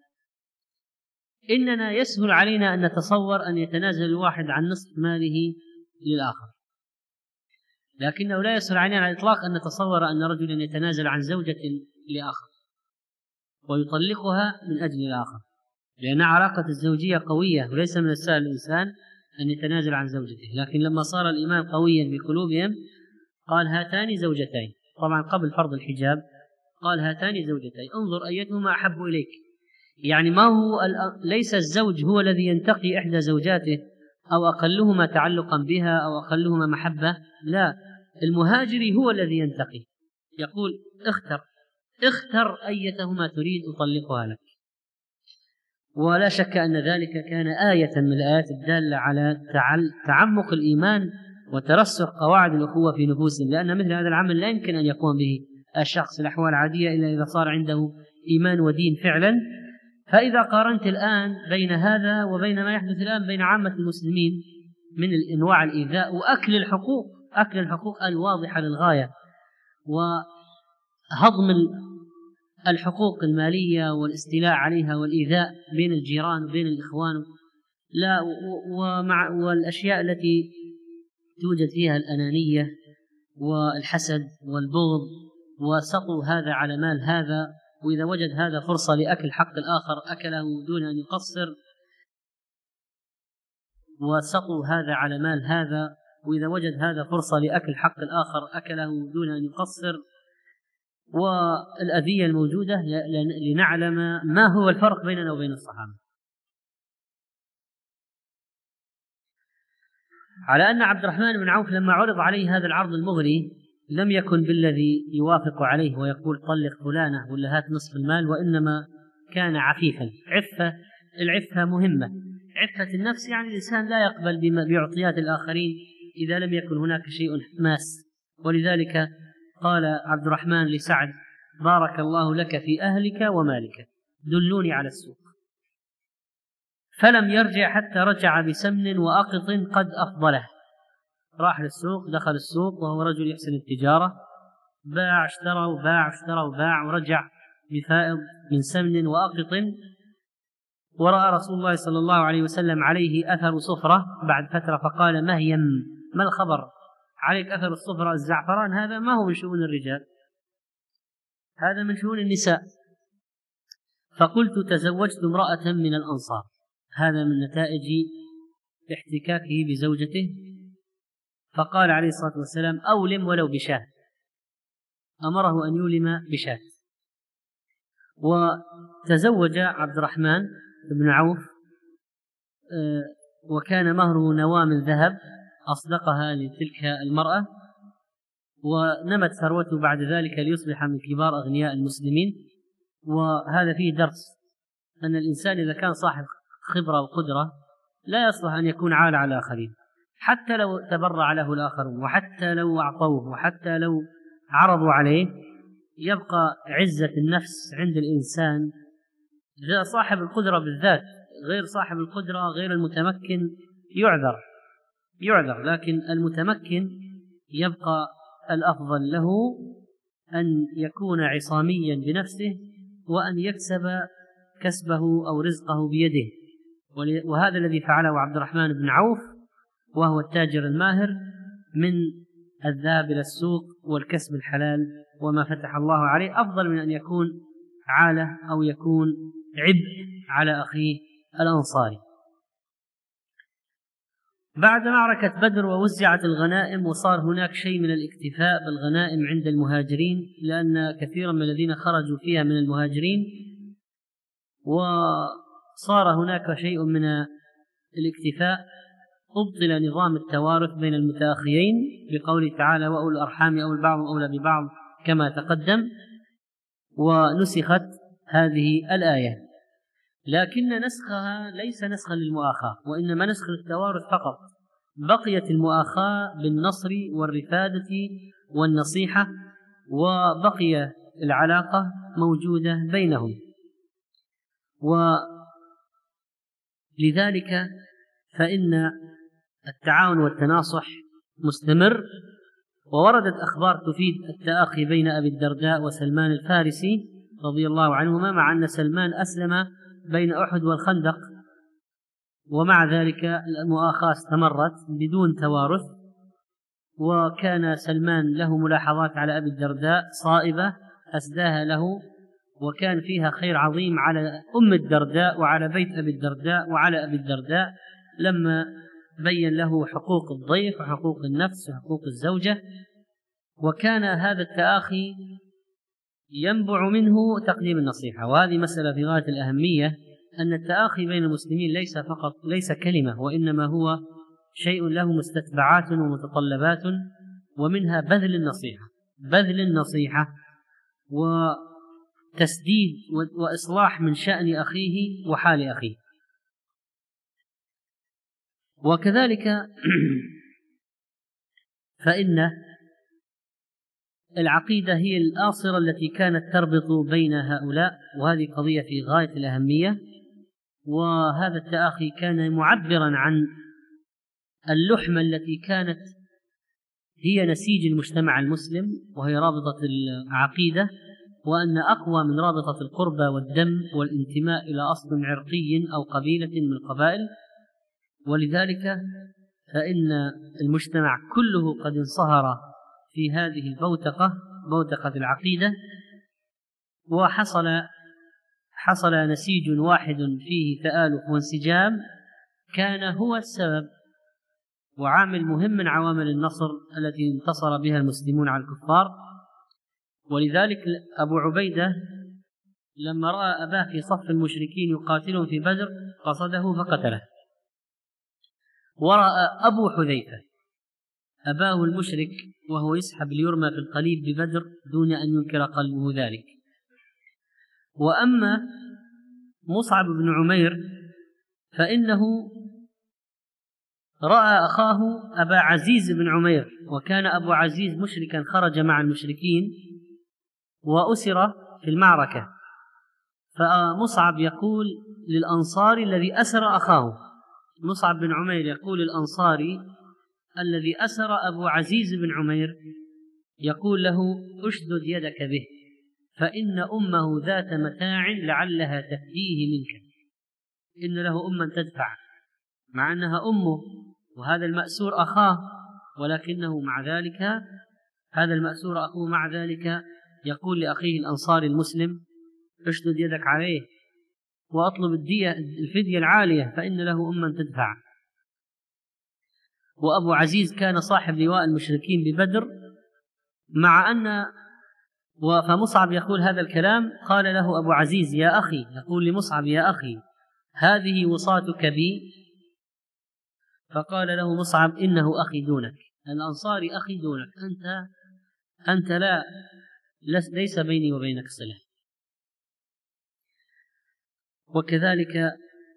B: إننا يسهل علينا أن نتصور أن يتنازل الواحد عن نصف ماله للآخر، لكنه لا يسهل علينا على الإطلاق أن نتصور أن رجلا يتنازل عن زوجة لآخر ويطلقها من أجل الآخر، لأن علاقة الزوجية قوية، وليس من السهل الإنسان أن يتنازل عن زوجته. لكن لما صار الإيمان قويا بقلوبهم قال: هاتان زوجتين، طبعا قبل فرض الحجاب قال: هاتان زوجتين انظر أيتهما أحب إليك. يعني ما هو ليس الزوج هو الذي ينتقي إحدى زوجاته أو أقلهما تعلقا بها أو أقلهما محبة، لا، المهاجري هو الذي ينتقي، يقول: اختر اختر أيتهما تريد أطلقها لك. ولا شك أن ذلك كان آية من الآيات الدالة على تعمق الإيمان وترسخ قواعد الأخوة في نفوسهم، لأن مثل هذا العمل لا يمكن أن يقوم به الشخص الأحوال العادية إلا إذا صار عنده إيمان ودين فعلا. فإذا قارنت الآن بين هذا وبين ما يحدث الآن بين عامة المسلمين من أنواع الإيذاء وأكل الحقوق، أكل الحقوق الواضحة للغاية، وهضم الحقوق المالية والاستيلاء عليها والإيذاء بين الجيران وبين الإخوان، لا ومع والأشياء التي توجد فيها الأنانية والحسد والبغض، وسقوا هذا على مال هذا، وإذا وجد هذا فرصة لأكل حق الآخر أكله دون أن يقصر، وسقوا هذا على مال هذا، وإذا وجد هذا فرصة لأكل حق الآخر أكله دون أن يقصر. والأذية الموجودة لنعلم ما هو الفرق بيننا وبين الصحابة. على أن عبد الرحمن بن عوف لما عرض عليه هذا العرض المغري لم يكن بالذي يوافق عليه ويقول طلق فلانة ولا هات نصف المال، وإنما كان عفيفا. عفة العفة مهمة. عفة النفس يعني الإنسان لا يقبل بمعطيات الآخرين إذا لم يكن هناك شيء ماس. ولذلك قال عبد الرحمن لسعد: بارك الله لك في أهلك ومالك، دلوني على السوق. فلم يرجع حتى رجع بسمن وأقط قد أفضله. راح للسوق، دخل السوق وهو رجل يحسن التجارة، باع اشترى وباع اشترى وباع، ورجع بفائض من سمن وأقط. ورأى رسول الله صلى الله عليه وسلم عليه أثر صفرة بعد فترة، فقال: مهيم، ما الخبر؟ عليك أثر الصفرة الزعفران، هذا ما هو من شؤون الرجال، هذا من شؤون النساء. فقلت: تزوجت امرأة من الأنصار. هذا من نتائج احتكاكه بزوجته. فقال عليه الصلاة والسلام: أولم ولو بشاة. أمره أن يولم بشاة. وتزوج عبد الرحمن بن عوف، وكان مهره نواة من ذهب أصدقها لتلك المرأة، ونمت ثروته بعد ذلك ليصبح من كبار أغنياء المسلمين. وهذا فيه درس أن الإنسان إذا كان صاحب خبرة وقدرة لا يصلح أن يكون عال على الآخرين، حتى لو تبرع له الآخرون، وحتى لو أعطوه، وحتى لو عرضوا عليه، يبقى عزة النفس عند الإنسان. صاحب القدرة بالذات، غير صاحب القدرة غير المتمكن يعذر يعذر لكن المتمكن يبقى الأفضل له أن يكون عصاميا بنفسه، وأن يكسب كسبه أو رزقه بيده. وهذا الذي فعله عبد الرحمن بن عوف، وهو التاجر الماهر من الذهاب إلى السوق والكسب الحلال وما فتح الله عليه، أفضل من أن يكون عالة أو يكون عبء على أخيه الأنصاري. بعد معركة بدر ووزعت الغنائم، وصار هناك شيء من الاكتفاء بالغنائم عند المهاجرين، لأن كثيرا من الذين خرجوا فيها من المهاجرين، وصار هناك شيء من الاكتفاء. أبطل نظام التوارث بين المتأخيين بقوله تعالى: وأولو الأرحام أولى بعض أولى ببعض كما تقدم، ونسخت هذه الآية. لكن نسخها ليس نسخا للمؤاخاة، وإنما نسخ للتوارث فقط. بقيت المؤاخاة بالنصر والرفادة والنصيحة، وبقي العلاقة موجودة بينهم. ولذلك فإن التعاون والتناصح مستمر. ووردت أخبار تفيد التآخي بين أبي الدرداء وسلمان الفارسي رضي الله عنهما، مع أن سلمان أسلم بين أحد والخندق، ومع ذلك المؤاخاة استمرت بدون توارث. وكان سلمان له ملاحظات على أبي الدرداء صائبة أسداها له، وكان فيها خير عظيم على أم الدرداء وعلى بيت أبي الدرداء وعلى أبي الدرداء، لما بين له حقوق الضيف وحقوق النفس وحقوق الزوجة. وكان هذا التآخي ينبع منه تقديم النصيحة، وهذه مسألة في غاية الأهمية، أن التآخي بين المسلمين ليس فقط ليس كلمة، وإنما هو شيء له مستتبعات ومتطلبات، ومنها بذل النصيحة بذل النصيحة وتسديد وإصلاح من شأن أخيه وحال أخيه. وكذلك فإن العقيدة هي الآصرة التي كانت تربط بين هؤلاء، وهذه قضية في غاية الأهمية. وهذا التآخي كان معبرا عن اللحمة التي كانت هي نسيج المجتمع المسلم، وهي رابطة العقيدة، وأن أقوى من رابطة القربة والدم والانتماء إلى أصل عرقي أو قبيلة من القبائل. ولذلك فإن المجتمع كله قد انصهر في هذه البوتقة، بوتقة العقيدة، وحصل حصل نسيج واحد فيه تآلف وانسجام، كان هو السبب وعامل مهم من عوامل النصر التي انتصر بها المسلمون على الكفار. ولذلك أبو عبيدة لما رأى أباه في صف المشركين يقاتلهم في بدر قصده فقتله. ورأى أبو حذيفة أباه المشرك وهو يسحب ليرمى في القليب ببدر دون أن ينكر قلبه ذلك. وأما مصعب بن عمير فإنه رأى أخاه أبا عزيز بن عمير، وكان أبو عزيز مشركا خرج مع المشركين وأسر في المعركة، فمصعب يقول للأنصاري الذي أسر أخاه، مصعب بن عمير يقول للأنصاري الذي أسر أبو عزيز بن عمير، يقول له أشدد يدك به فإن أمه ذات متاع لعلها تفديه منك، إن له أما تدفع، مع أنها أمه وهذا المأسور أخاه، ولكنه مع ذلك هذا المأسور أخوه مع ذلك يقول لأخيه الأنصاري المسلم اشدد يدك عليه وأطلب الدية الفدية العالية فإن له أما تدفع. وأبو عزيز كان صاحب لواء المشركين ببدر، مع أن فمصعب يقول هذا الكلام، قال له أبو عزيز يا أخي، يقول لمصعب يا أخي هذه وصاتك بي؟ فقال له مصعب إنه أخي دونك، الأنصاري أخي دونك، أنت أنت لا ليس بيني وبينك صلة. وكذلك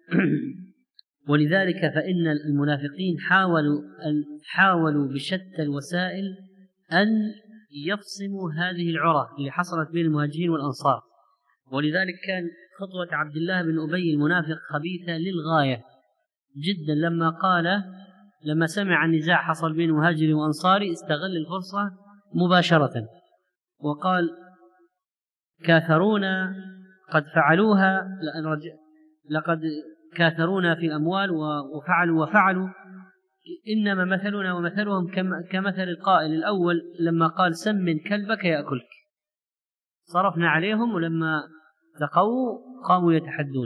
B: ولذلك فإن المنافقين حاولوا حاولوا بشتى الوسائل أن يفصموا هذه العرى اللي حصلت بين المهاجرين والأنصار، ولذلك كان خطوة عبد الله بن أبي المنافق خبيثة للغاية جدا، لما قال لما سمع النزاع حصل بين مهاجر وأنصاري استغل الفرصة مباشرة وقال كاثرونا قد فعلوها لقد كاثرونا في الأموال وفعلوا وفعلوا إنما مثلنا ومثلهم كمثل القائل الأول لما قال سمن كلبك يأكلك، صرفنا عليهم ولما لقوا قاموا يتحدون.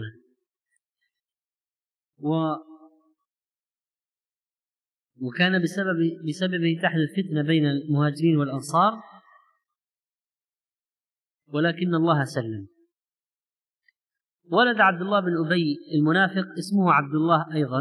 B: و وكان بسبب بسببه تحدث فتنة بين المهاجرين والأنصار، ولكن الله سلم. ولد عبد الله بن أبي المنافق اسمه عبد الله أيضا،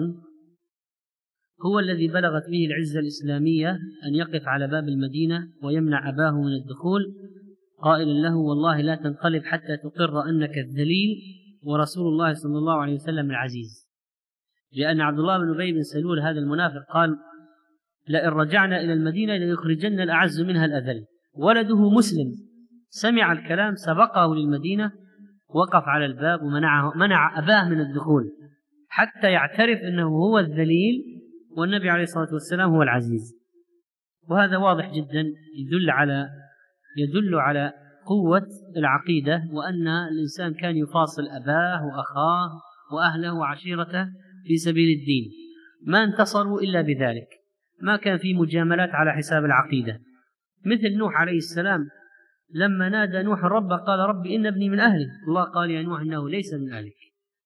B: هو الذي بلغت به العزة الإسلامية أن يقف على باب المدينة ويمنع أباه من الدخول قائلا له والله لا تنقلب حتى تقر أنك الذليل ورسول الله صلى الله عليه وسلم العزيز، لأن عبد الله بن أبي بن سلول هذا المنافق قال لئن رجعنا إلى المدينة ليخرجن الأعز منها الأذل. ولده مسلم سمع الكلام سبقه للمدينة، وقف على الباب ومنعه منع أباه من الدخول حتى يعترف أنه هو الذليل والنبي عليه الصلاة والسلام هو العزيز. وهذا واضح جدا يدل على يدل على قوة العقيدة، وأن الإنسان كان يفاصل أباه وأخاه وأهله وعشيرته في سبيل الدين، ما انتصروا إلا بذلك، ما كان في مجاملات على حساب العقيدة. مثل نوح عليه السلام لما نادى نوح الرب قال رب إن ابني من أهلي، الله قال يا نوح إنه ليس من أهلك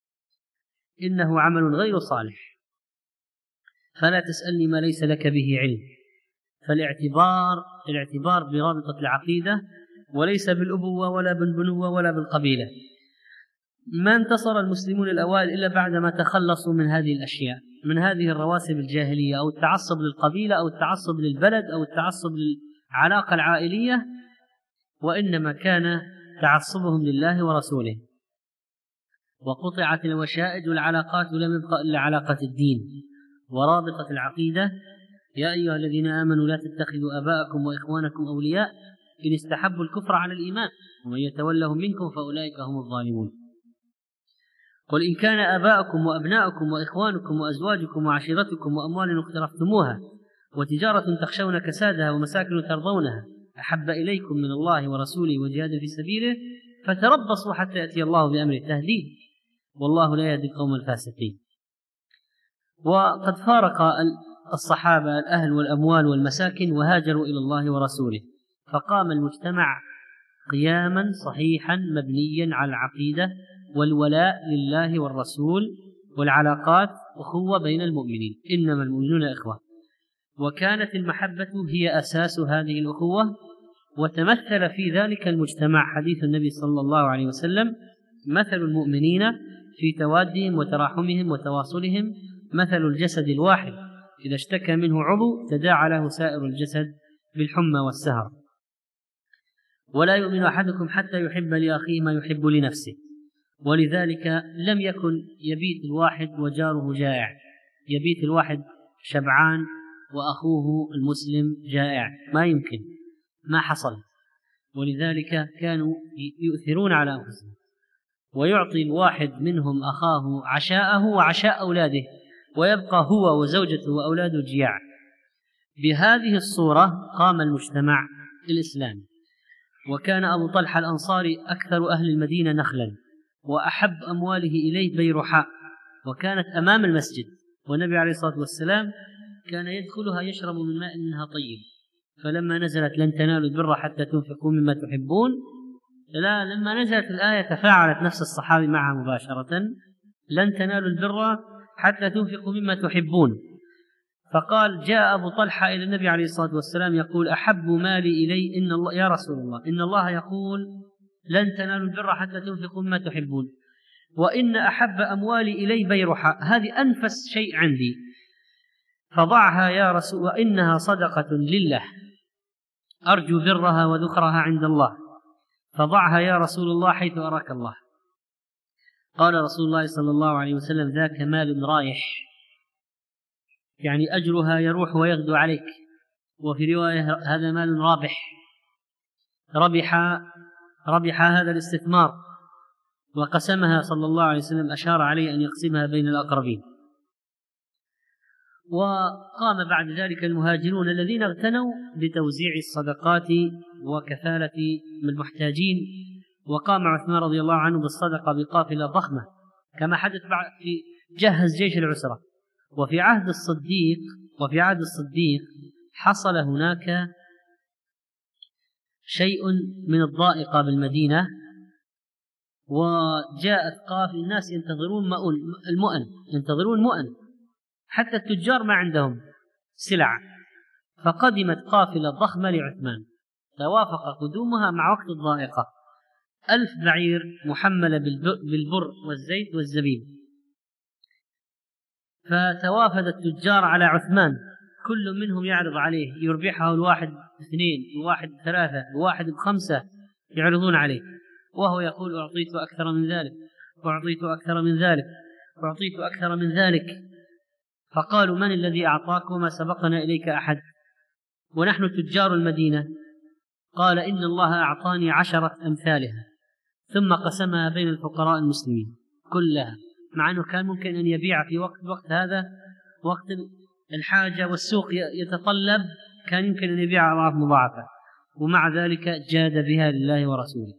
B: إنه عمل غير صالح فلا تسألني ما ليس لك به علم. فالاعتبار الاعتبار برابطة العقيدة وليس بالأبوة ولا بالبنوة ولا بالقبيلة. ما انتصر المسلمون الأوائل إلا بعدما تخلصوا من هذه الأشياء، من هذه الرواسب الجاهلية أو التعصب للقبيلة أو التعصب للبلد أو التعصب للعلاقة العائلية، وإنما كان تعصبهم لله ورسوله. وقطعت الوشائج والعلاقات ولم يبقى إلا علاقة الدين ورابطة العقيدة. يا أيها الذين آمنوا لا تتخذوا آباءكم وإخوانكم أولياء إن استحبوا الكفر على الإيمان ومن يتولهم منكم فأولئك هم الظالمون. قل إن كان آباءكم وأبناؤكم وإخوانكم وأزواجكم وعشيرتكم وأموال اقترفتموها وتجارة تخشون كسادها ومساكن ترضونها أحب إليكم من الله ورسوله وجهاد في سبيله فتربصوا حتى يأتي الله بأمره تهديد والله لا يهدي القوم الفاسقين. وقد فارق الصحابة الأهل والأموال والمساكن وهاجروا إلى الله ورسوله، فقام المجتمع قياما صحيحا مبنيا على العقيدة والولاء لله والرسول والعلاقات أخوة بين المؤمنين، إنما المؤمنون إخوة. وكانت المحبة هي أساس هذه الأخوة، وتمثل في ذلك المجتمع حديث النبي صلى الله عليه وسلم مثل المؤمنين في توادهم وتراحمهم وتواصلهم مثل الجسد الواحد إذا اشتكى منه عضو تداعى له سائر الجسد بالحمى والسهر. ولا يؤمن أحدكم حتى يحب لأخيه ما يحب لنفسه. ولذلك لم يكن يبيت الواحد وجاره جائع، يبيت الواحد شبعان وأخوه المسلم جائع، ما يمكن، ما حصل. ولذلك كانوا يؤثرون على أنفسهم، ويعطي الواحد منهم أخاه عشاءه وعشاء أولاده، ويبقى هو وزوجته وأولاده جياع. بهذه الصورة قام المجتمع الإسلامي. وكان أبو طلحة الأنصاري أكثر أهل المدينة نخلا، وأحب أمواله إليه بيرحاء، وكانت أمام المسجد، والنبي عليه الصلاة والسلام كان يدخلها يشرب من ماء منها طيب. فلما نزلت لن تنالوا البر حتى تنفقوا مما تحبون، لا لما نزلت الآية تفاعلت نفس الصحابي معها مباشرة، لن تنالوا البر حتى تنفقوا مما تحبون. فقال جاء أبو طلحة إلى النبي عليه الصلاة والسلام يقول أحب مالي إلي إن الله يا رسول الله إن الله يقول لن تنالوا البر حتى تنفقوا مما تحبون، وإن أحب أموالي إلي بيرحاء، هذه أنفس شيء عندي، فضعها يا رسول، وإنها صدقة لله أرجو برها وذخرها عند الله، فضعها يا رسول الله حيث أراك الله. قال رسول الله صلى الله عليه وسلم ذاك مال رايح، يعني أجرها يروح ويغدو عليك. وفي رواية هذا مال رابح، ربح ربح هذا الاستثمار. وقسمها صلى الله عليه وسلم، أشار عليه أن يقسمها بين الأقربين. وقام بعد ذلك المهاجرون الذين اغتنوا بتوزيع الصدقات وكفالة المحتاجين، وقام عثمان رضي الله عنه بالصدقة بقافلة ضخمة كما حدث بعد في جهز جيش العسرة. وفي عهد الصديق وفي عهد الصديق حصل هناك شيء من الضائقة بالمدينة، وجاءت قافلة الناس ينتظرون المؤن، ينتظرون مؤن، حتى التجار ما عندهم سلع، فقدمت قافلة ضخمة لعثمان توافق قدومها مع وقت الضائقة، ألف بعير محملة بالبر والزيت والزبيب. فتوافد التجار على عثمان، كل منهم يعرض عليه، يربحه الواحد اثنين، الواحد ثلاثة، الواحد بخمسة، يعرضون عليه، وهو يقول أعطيت أكثر من ذلك، وأعطيت أكثر من ذلك، وأعطيت أكثر من ذلك. فقالوا من الذي أعطاك وما سبقنا إليك أحد ونحن تجار المدينة؟ قال إن الله أعطاني عشرة أمثالها، ثم قسمها بين الفقراء المسلمين كلها، مع أنه كان ممكن أن يبيع في وقت وقت هذا وقت الحاجة والسوق يتطلب، كان يمكن أن يبيع أضعاف مضاعفة، ومع ذلك جاد بها لله ورسوله.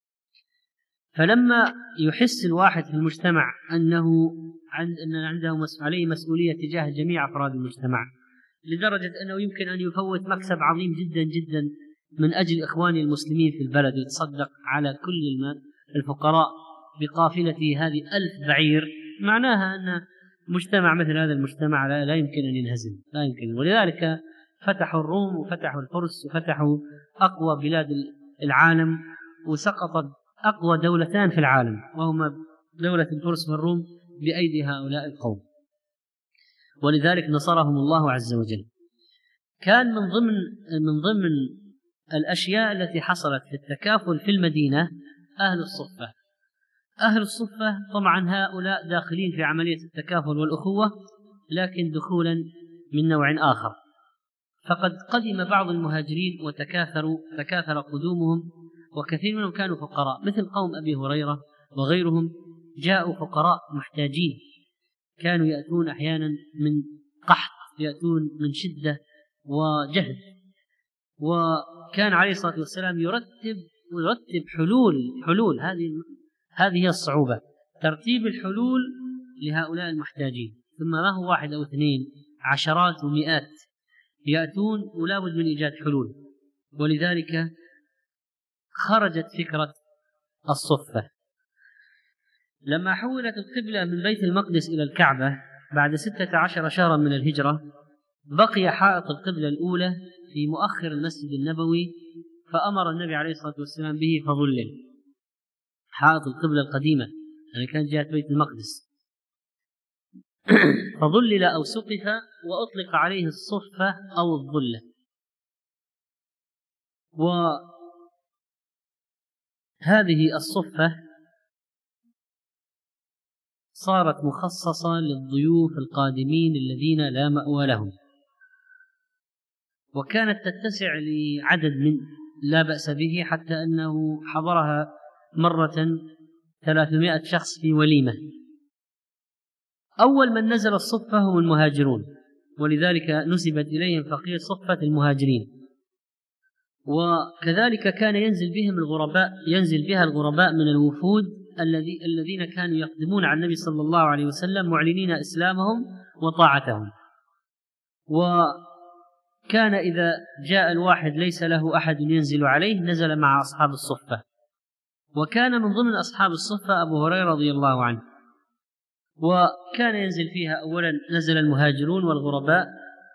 B: فلما يحس الواحد في المجتمع أنه عنده عليه مسؤولية تجاه جميع أفراد المجتمع، لدرجة أنه يمكن أن يفوت مكسب عظيم جدا جدا من أجل إخواني المسلمين في البلد، ويتصدق على كل الفقراء بقافلته هذه ألف بعير، معناها أن مجتمع مثل هذا المجتمع لا يمكن أن ينهزم، لا يمكن. ولذلك فتحوا الروم وفتحوا الفرس وفتحوا أقوى بلاد العالم، وسقطت أقوى دولتان في العالم وهما دولة الفرس والروم بأيدي هؤلاء القوم، ولذلك نصرهم الله عز وجل. كان من ضمن من ضمن الأشياء التي حصلت في التكافل في المدينة أهل الصفة. أهل الصفة طبعا هؤلاء داخلين في عملية التكافل والأخوة، لكن دخولا من نوع آخر. فقد قدم بعض المهاجرين وتكاثروا تكاثر قدومهم، وكثير منهم كانوا فقراء مثل قوم أبي هريرة وغيرهم، جاءوا فقراء محتاجين، كانوا يأتون أحيانا من قحط، يأتون من شدة وجهد. وكان عليه الصلاة والسلام يرتب ويرتب حلول حلول هذه هذه هي الصعوبة، ترتيب الحلول لهؤلاء المحتاجين. ثم ما هو واحد أو اثنين، عشرات ومئات يأتون، ولا بد من إيجاد حلول. ولذلك خرجت فكرة الصفة. لما حولت القبلة من بيت المقدس إلى الكعبة بعد ستة عشر شهرا من الهجرة، بقي حائط القبلة الأولى في مؤخر المسجد النبوي، فأمر النبي عليه الصلاة والسلام به فظلل. حائط القبلة القديمة يعني كانت جهة بيت المقدس، فظلل أو سقف وأطلق عليه الصفة أو الظلة. وهذه الصفة صارت مخصصة للضيوف القادمين الذين لا مأوى لهم، وكانت تتسع لعدد من لا بأس به، حتى أنه حضرها مرة ثلاثمائة شخص في وليمة. أول من نزل الصفة هم المهاجرون، ولذلك نسبت إليهم فقير صفة المهاجرين. وكذلك كان ينزل بهم الغرباء ينزل بها الغرباء من الوفود الذي الذين كانوا يقدمون على النبي صلى الله عليه وسلم معلنين إسلامهم وطاعتهم. وكان إذا جاء الواحد ليس له أحد ينزل عليه نزل مع أصحاب الصفة. وكان من ضمن أصحاب الصفة أبو هريرة رضي الله عنه، وكان ينزل فيها أولا نزل المهاجرون والغرباء.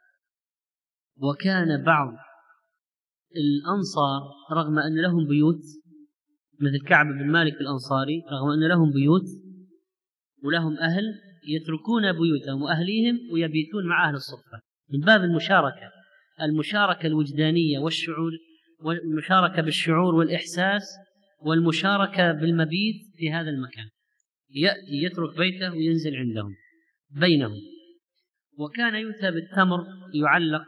B: وكان بعض الأنصار رغم أن لهم بيوت، مثل كعب بن مالك الأنصاري، رغم أن لهم بيوت ولهم أهل، يتركون بيوتهم وأهليهم ويبيتون مع أهل الصفة من باب المشاركة المشاركة الوجدانية والشعور، والمشاركة بالشعور والإحساس، والمشاركة بالمبيت في هذا المكان. يأتي يترك بيته وينزل عندهم بينهم. وكان يؤتى بالتمر يعلق،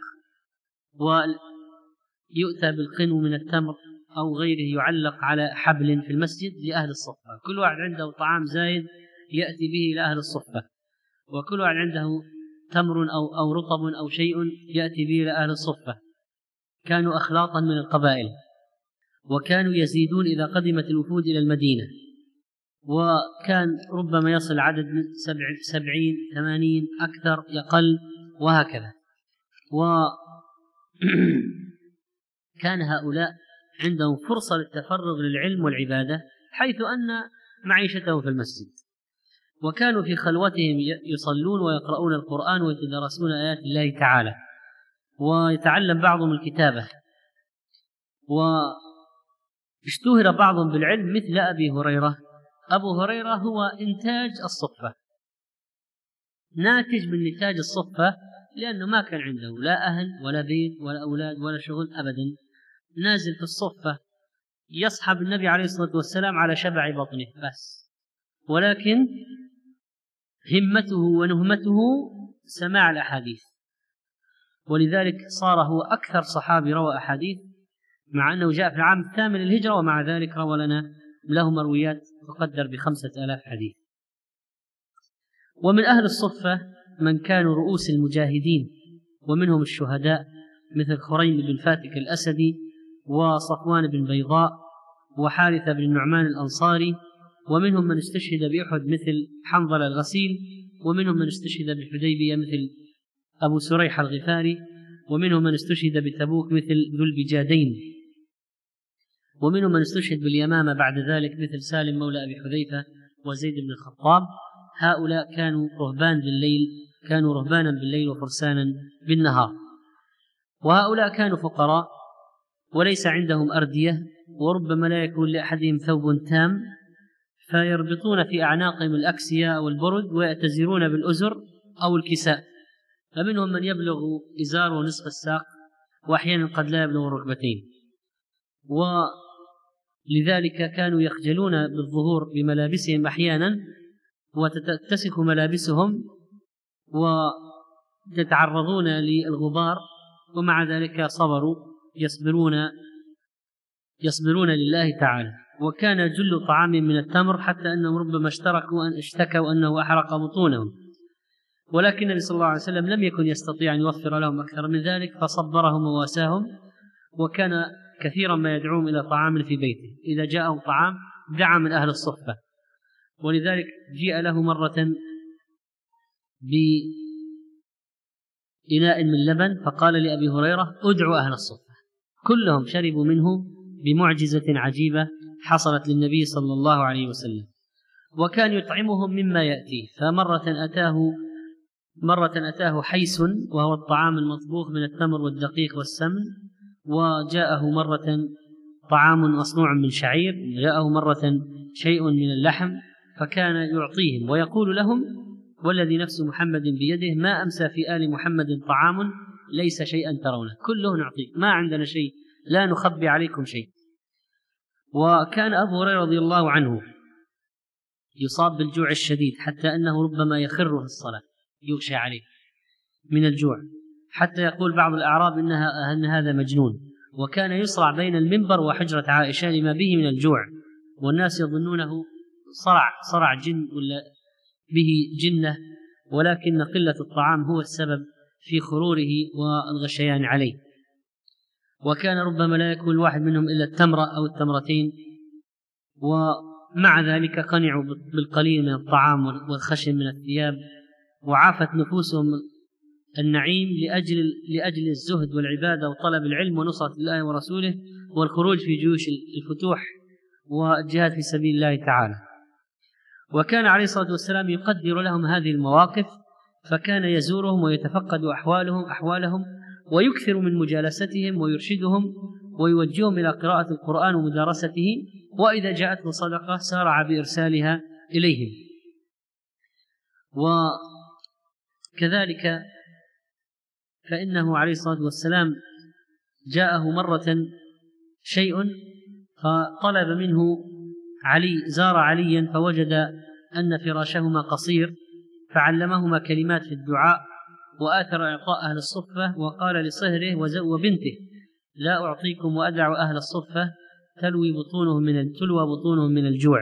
B: ويؤتى بالقنو من التمر أو غيره يعلق على حبل في المسجد لأهل الصفة. كل واحد عنده طعام زايد يأتي به إلى أهل الصفة، وكل واحد عنده تمر أو, أو رطب أو شيء يأتي به إلى أهل الصفة. كانوا أخلاطا من القبائل، وكانوا يزيدون إذا قدمت الوفود إلى المدينة، وكان ربما يصل عدد من سبع سبعين ثمانين أكثر يقل وهكذا. وكان هؤلاء عندهم فرصة للتفرغ للعلم والعبادة، حيث أن معيشتهم في المسجد. وكانوا في خلوتهم يصلون ويقرؤون القرآن ويتدرسون آيات الله تعالى، ويتعلم بعضهم الكتابة. واشتهر بعضهم بالعلم مثل أبي هريرة. أبو هريرة هو إنتاج الصفة، ناتج من نتاج الصفة، لأنه ما كان عنده لا أهل ولا بيت ولا أولاد ولا شغل أبدا، نازل في الصفة يصحب النبي عليه الصلاة والسلام على شبع بطنه بس، ولكن همته ونهمته سماع الأحاديث. ولذلك صار هو أكثر صحابي روى أحاديث، مع أنه جاء في العام الثامن للهجرة، ومع ذلك روى لنا له مرويات تقدر بخمسة آلاف حديث. ومن أهل الصفة من كانوا رؤوس المجاهدين، ومنهم الشهداء مثل خريم بن فاتك الأسدي، وصفوان بن بيضاء، وحارثة بن النعمان الأنصاري. ومنهم من استشهد بأحد مثل حنظلة الغسيل، ومنهم من استشهد بالحديبية مثل أبو سريح الغفاري، ومنهم من استشهد بتبوك مثل ذو البجادين، ومنهم من استشهد باليمامة بعد ذلك مثل سالم مولى أبي حذيفة وزيد بن الخطاب. هؤلاء كانوا رهبان بالليل كانوا رهبانا بالليل وفرسانا بالنهار. وهؤلاء كانوا فقراء وليس عندهم أردية، وربما لا يكون لأحدهم ثوب تام، فيربطون في أعناقهم الأكسية أو البرد ويأتزرون بالأزر أو الكساء. فمنهم من يبلغ إزاره نصف الساق، وأحيانا قد لا يبلغ الركبتين. ولذلك كانوا يخجلون بالظهور بملابسهم أحيانا، وتتسخ ملابسهم ويتعرضون للغبار، ومع ذلك صبروا يصبرون يصبرون لله تعالى. وكان جل طعام من التمر، حتى أنهم ربما اشتركوا أن اشتكوا أنه أحرق بطونهم، ولكن النبي صلى الله عليه وسلم لم يكن يستطيع أن يوفر لهم أكثر من ذلك، فصبرهم وواساهم. وكان كثيرا ما يدعوهم إلى طعام في بيته، إذا جاءه طعام دعا من أهل الصفة. ولذلك جاء له مرة بإناء من لبن، فقال لأبي هريرة ادعوا أهل الصفة، كلهم شربوا منه بمعجزة عجيبة حصلت للنبي صلى الله عليه وسلم. وكان يطعمهم مما يأتيه، فمرة أتاه مرة أتاه حيس، وهو الطعام المطبوخ من التمر والدقيق والسمن، وجاءه مرة طعام مصنوع من شعير، جاءه مرة شيء من اللحم، فكان يعطيهم ويقول لهم والذي نفس محمد بيده ما أمسى في آل محمد طعام ليس شيئا ترونه، كله نعطيه، ما عندنا شيء، لا نخبي عليكم شيء. وكان أبو هريرة رضي الله عنه يصاب بالجوع الشديد حتى أنه ربما يخر في الصلاة، يغشى عليه من الجوع، حتى يقول بعض الأعراب إنها أن هذا مجنون. وكان يصرع بين المنبر وحجرة عائشة لما به من الجوع، والناس يظنونه صرع صرع جن ولا به جنة، ولكن قلة الطعام هو السبب في خروره والغشيان عليه. وكان ربما لا يكون واحد منهم إلا التمرة أو التمرتين، ومع ذلك قنعوا بالقليل من الطعام والخشن من الثياب، وعافت نفوسهم النعيم لأجل, لأجل الزهد والعبادة وطلب العلم ونصرة الله ورسوله والخروج في جيوش الفتوح والجهاد في سبيل الله تعالى. وكان عليه الصلاة والسلام يقدر لهم هذه المواقف، فكان يزورهم ويتفقد أحوالهم أحوالهم ويكثر من مجالستهم ويرشدهم ويوجههم إلى قراءة القرآن ومدارسته، وإذا جاءته صدقة سارع بإرسالها إليهم. وكذلك فإنه عليه الصلاة والسلام جاءه مرة شيء فطلب منه علي، زار عليا فوجد أن فراشهما قصير فعلمهما كلمات في الدعاء، وآثر إعطاء أهل الصفة وقال لصهره وبنته: لا أعطيكم وأدع أهل الصفة تلوي بطونهم من تلوى بطونهم من الجوع.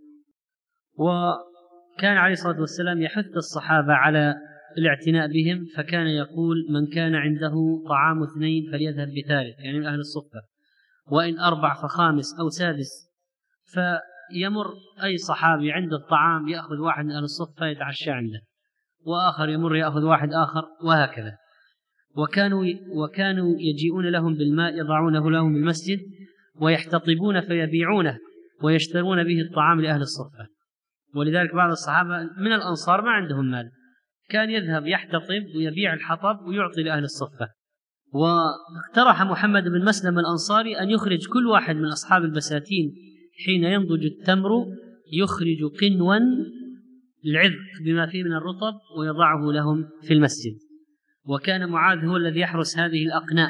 B: وكان عليه الصلاة والسلام يحث الصحابة على الاعتناء بهم، فكان يقول: من كان عنده طعام اثنين فليذهب بثالث، يعني من أهل الصفة، وإن أربع فخامس أو سادس. فيمر أي صحابي عنده الطعام يأخذ واحد من أهل الصفة يتعشى عنده، وآخر يمر يأخذ واحد آخر، وهكذا. وكانوا وكانوا يجيئون لهم بالماء يضعونه لهم بالمسجد ويحتطبون فيبيعونه ويشترون به الطعام لأهل الصفة. ولذلك بعض الصحابة من الأنصار ما عندهم مال، كان يذهب يحتطب ويبيع الحطب ويعطي لأهل الصفة. واقترح محمد بن مسلم الأنصاري أن يخرج كل واحد من أصحاب البساتين حين ينضج التمر يخرج قنوا العذق بما فيه من الرطب ويضعه لهم في المسجد. وكان معاذ هو الذي يحرس هذه الأقناء،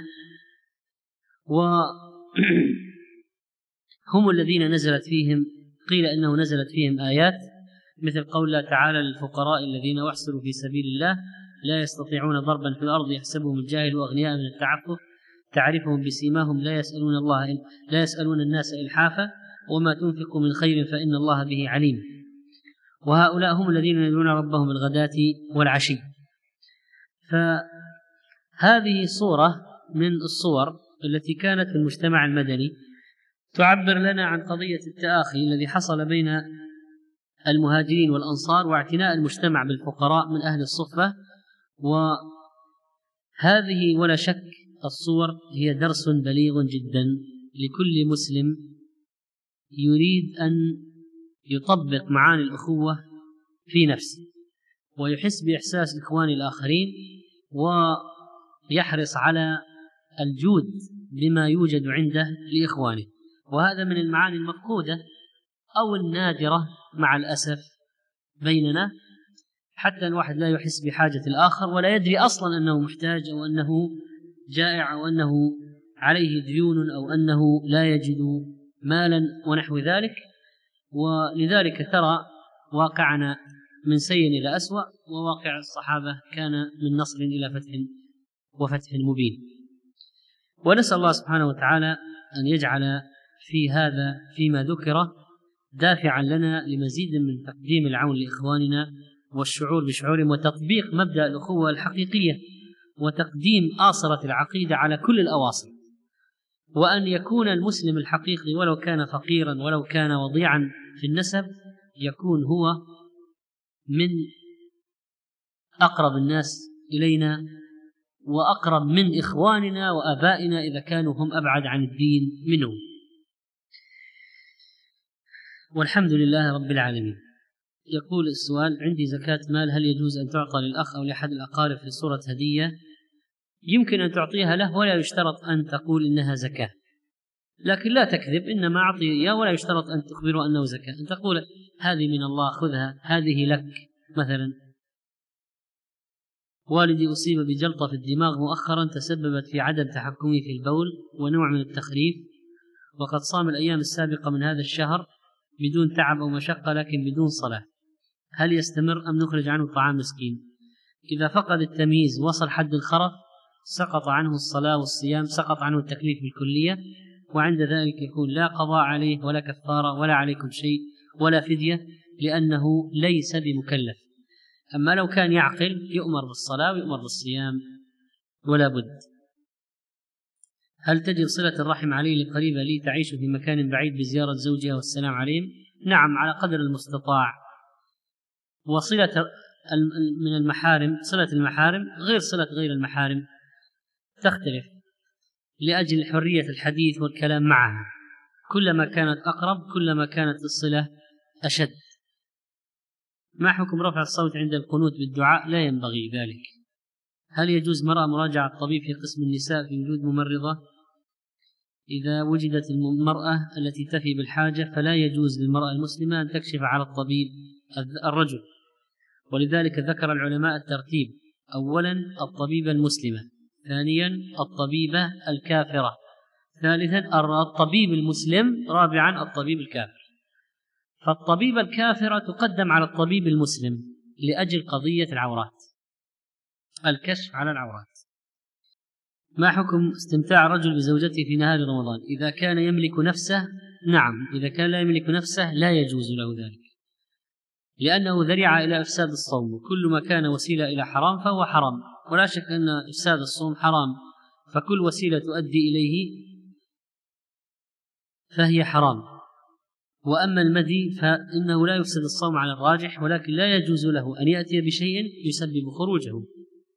B: وهم الذين نزلت فيهم، قيل إنه نزلت فيهم آيات مثل قول الله تعالى: للفقراء الذين أحصروا في سبيل الله لا يستطيعون ضربا في الأرض يحسبهم الجاهل أغنياء من التعفف تعرفهم بسيماهم لا يسألون الله لا يسألون الناس إلحافا وما تنفقوا من خير فإن الله به عليم. وهؤلاء هم الذين يدعون ربهم بالغداة والعشي. فهذه صورة من الصور التي كانت في المجتمع المدني تعبر لنا عن قضية التآخي الذي حصل بين المهاجرين والأنصار واعتناء المجتمع بالفقراء من أهل الصفة. وهذه ولا شك الصور هي درس بليغ جدا لكل مسلم يريد أن يطبق معاني الأخوة في نفسه ويحس بإحساس إخوان الآخرين ويحرص على الجود بما يوجد عنده لإخوانه. وهذا من المعاني المفقودة أو النادرة مع الأسف بيننا، حتى الواحد لا يحس بحاجة الآخر ولا يدري أصلا أنه محتاج أو أنه جائع أو أنه عليه ديون أو أنه لا يجد مالا ونحو ذلك. ولذلك ترى واقعنا من سيء إلى أسوأ، وواقع الصحابة كان من نصر إلى فتح وفتح مبين. ونسأل الله سبحانه وتعالى أن يجعل في هذا فيما ذكر دافعا لنا لمزيد من تقديم العون لإخواننا والشعور بشعورهم وتطبيق مبدأ الأخوة الحقيقية وتقديم آصرة العقيدة على كل الأواصر، وأن يكون المسلم الحقيقي ولو كان فقيرا ولو كان وضيعا في النسب يكون هو من أقرب الناس إلينا وأقرب من إخواننا وآبائنا إذا كانوا هم أبعد عن الدين منهم. والحمد لله رب العالمين. يقول السؤال: عندي زكاة مال، هل يجوز أن تعطى للأخ أو لأحد الأقارب في صورة هدية؟ يمكن أن تعطيها له ولا يشترط أن تقول إنها زكاة، لكن لا تكذب، إنما أعطي إياه ولا يشترط أن تخبره أنه زكاة، أن تقول هذه من الله خذها، هذه لك مثلا، والدي أصيب بجلطة في الدماغ مؤخرا تسببت في عدم تحكمي في البول ونوع من التخريف، وقد صام الأيام السابقة من هذا الشهر بدون تعب أو مشقة لكن بدون صلاة، هل يستمر أم نخرج عنه طعام مسكين؟ إذا فقد التمييز وصل حد الخرف سقط عنه الصلاة والصيام، سقط عنه التكليف بالكلية، وعند ذلك يكون لا قضاء عليه ولا كفارة ولا عليكم شيء ولا فدية، لأنه ليس بمكلف. أما لو كان يعقل يؤمر بالصلاة ويؤمر بالصيام ولا بد. هل تجد صلة الرحم علي لقريبة لي تعيش في مكان بعيد بزيارة زوجها والسلام عليهم؟ نعم، على قدر المستطاع. وصلة من المحارم، صلة المحارم غير صلة غير المحارم، تختلف لأجل حرية الحديث والكلام معها، كلما كانت أقرب كلما كانت الصلة أشد. ما حكم رفع الصوت عند القنوت بالدعاء؟ لا ينبغي ذلك. هل يجوز مرأة مراجعة الطبيب في قسم النساء في وجود ممرضة؟ إذا وجدت المرأة التي تفي بالحاجة فلا يجوز للمرأة المسلمة أن تكشف على الطبيب الرجل، ولذلك ذكر العلماء الترتيب: أولا الطبيبة المسلمة، ثانيا الطبيبة الكافرة، ثالثا الطبيب المسلم، رابعا الطبيب الكافر. فالطبيبة الكافرة تقدم على الطبيب المسلم لأجل قضية العورات، الكشف على العورات. ما حكم استمتاع الرجل بزوجته في نهار رمضان؟ إذا كان يملك نفسه نعم، إذا كان لا يملك نفسه لا يجوز له ذلك، لأنه ذريعة إلى إفساد الصوم، كل ما كان وسيلة إلى حرام فهو حرام، ولا شك أن إفساد الصوم حرام، فكل وسيلة تؤدي إليه فهي حرام. وأما المذي فإنه لا يفسد الصوم على الراجح، ولكن لا يجوز له أن يأتي بشيء يسبب خروجه.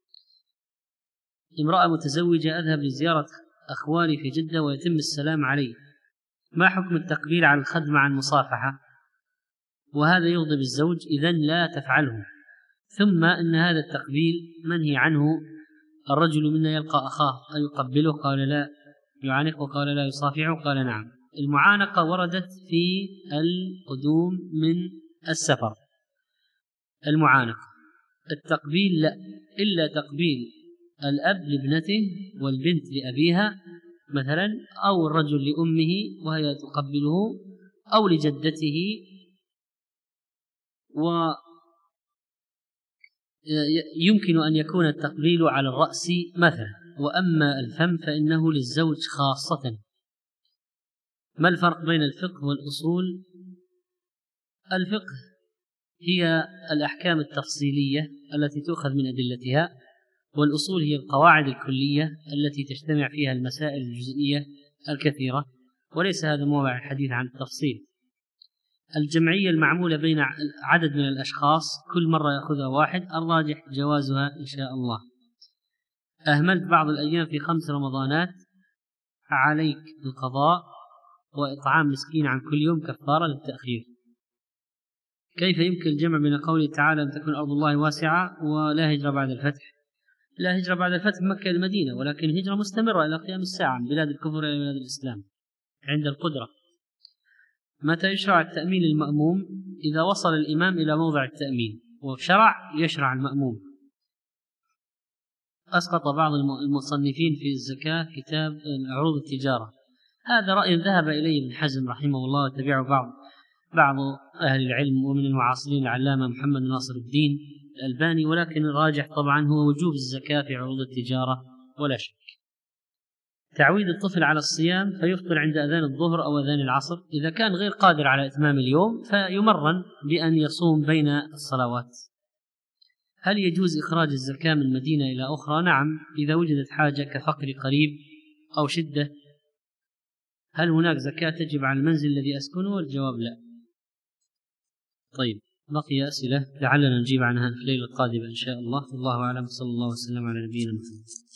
B: امرأة متزوجة أذهب لزيارة أخوالي في جدة ويتم السلام علي، ما حكم التقبيل على الخد مع المصافحة؟ وهذا يغضب الزوج، إذن لا تفعله. ثم أن هذا التقبيل منهي عنه، الرجل منا يلقى أخاه أيقبله؟ قال لا. يعانقه؟ قال لا. يصافحه؟ قال نعم. المعانقة وردت في القدوم من السفر، المعانقة. التقبيل لا، إلا تقبيل الأب لابنته والبنت لأبيها مثلا، أو الرجل لأمه وهي تقبله، أو لجدته، ويمكن أن يكون التقبيل على الرأس مثلا. وأما الفم فإنه للزوج خاصة. ما الفرق بين الفقه والأصول؟ الفقه هي الأحكام التفصيلية التي تؤخذ من أدلتها، والأصول هي القواعد الكلية التي تجتمع فيها المسائل الجزئية الكثيرة، وليس هذا موضع الحديث عن التفصيل. الجمعية المعمولة بين عدد من الأشخاص كل مرة يأخذها واحد، الراجح جوازها إن شاء الله. أهملت بعض الأيام في خمس رمضانات، عليك القضاء وإطعام مسكين عن كل يوم كفارة للتأخير. كيف يمكن الجمع بين قوله تعالى أن تكون أرض الله واسعة ولا هجرة بعد الفتح؟ لا هجرة بعد الفتح مكة المدينة، ولكن هجرة مستمرة إلى قيام الساعة من بلاد الكفر إلى بلاد الإسلام عند القدرة. متى يشرع التأمين للمأموم؟ إذا وصل الإمام إلى موضع التأمين وشرع يشرع المأموم. أسقط بعض المصنفين في الزكاة كتاب عروض التجارة، هذا رأي ذهب إليه ابن حزم رحمه الله وتبعه بعض بعض أهل العلم، ومن المعاصرين العلامة محمد ناصر الدين الألباني، ولكن الراجح طبعا هو وجوب الزكاة في عروض التجارة ولا شك. تعويد الطفل على الصيام فيفطر عند أذان الظهر أو أذان العصر، إذا كان غير قادر على إتمام اليوم فيمرن بأن يصوم بين الصلوات. هل يجوز إخراج الزكاة من مدينة إلى أخرى؟ نعم، إذا وجدت حاجة كفقر قريب أو شدة. هل هناك زكاة تجب على المنزل الذي أسكنه؟ والجواب لا. طيب، بقي أسئلة لعلنا نجيب عنها في الليلة القادمة إن شاء الله. الله أعلم، صلى الله وسلم على نبينا محمد.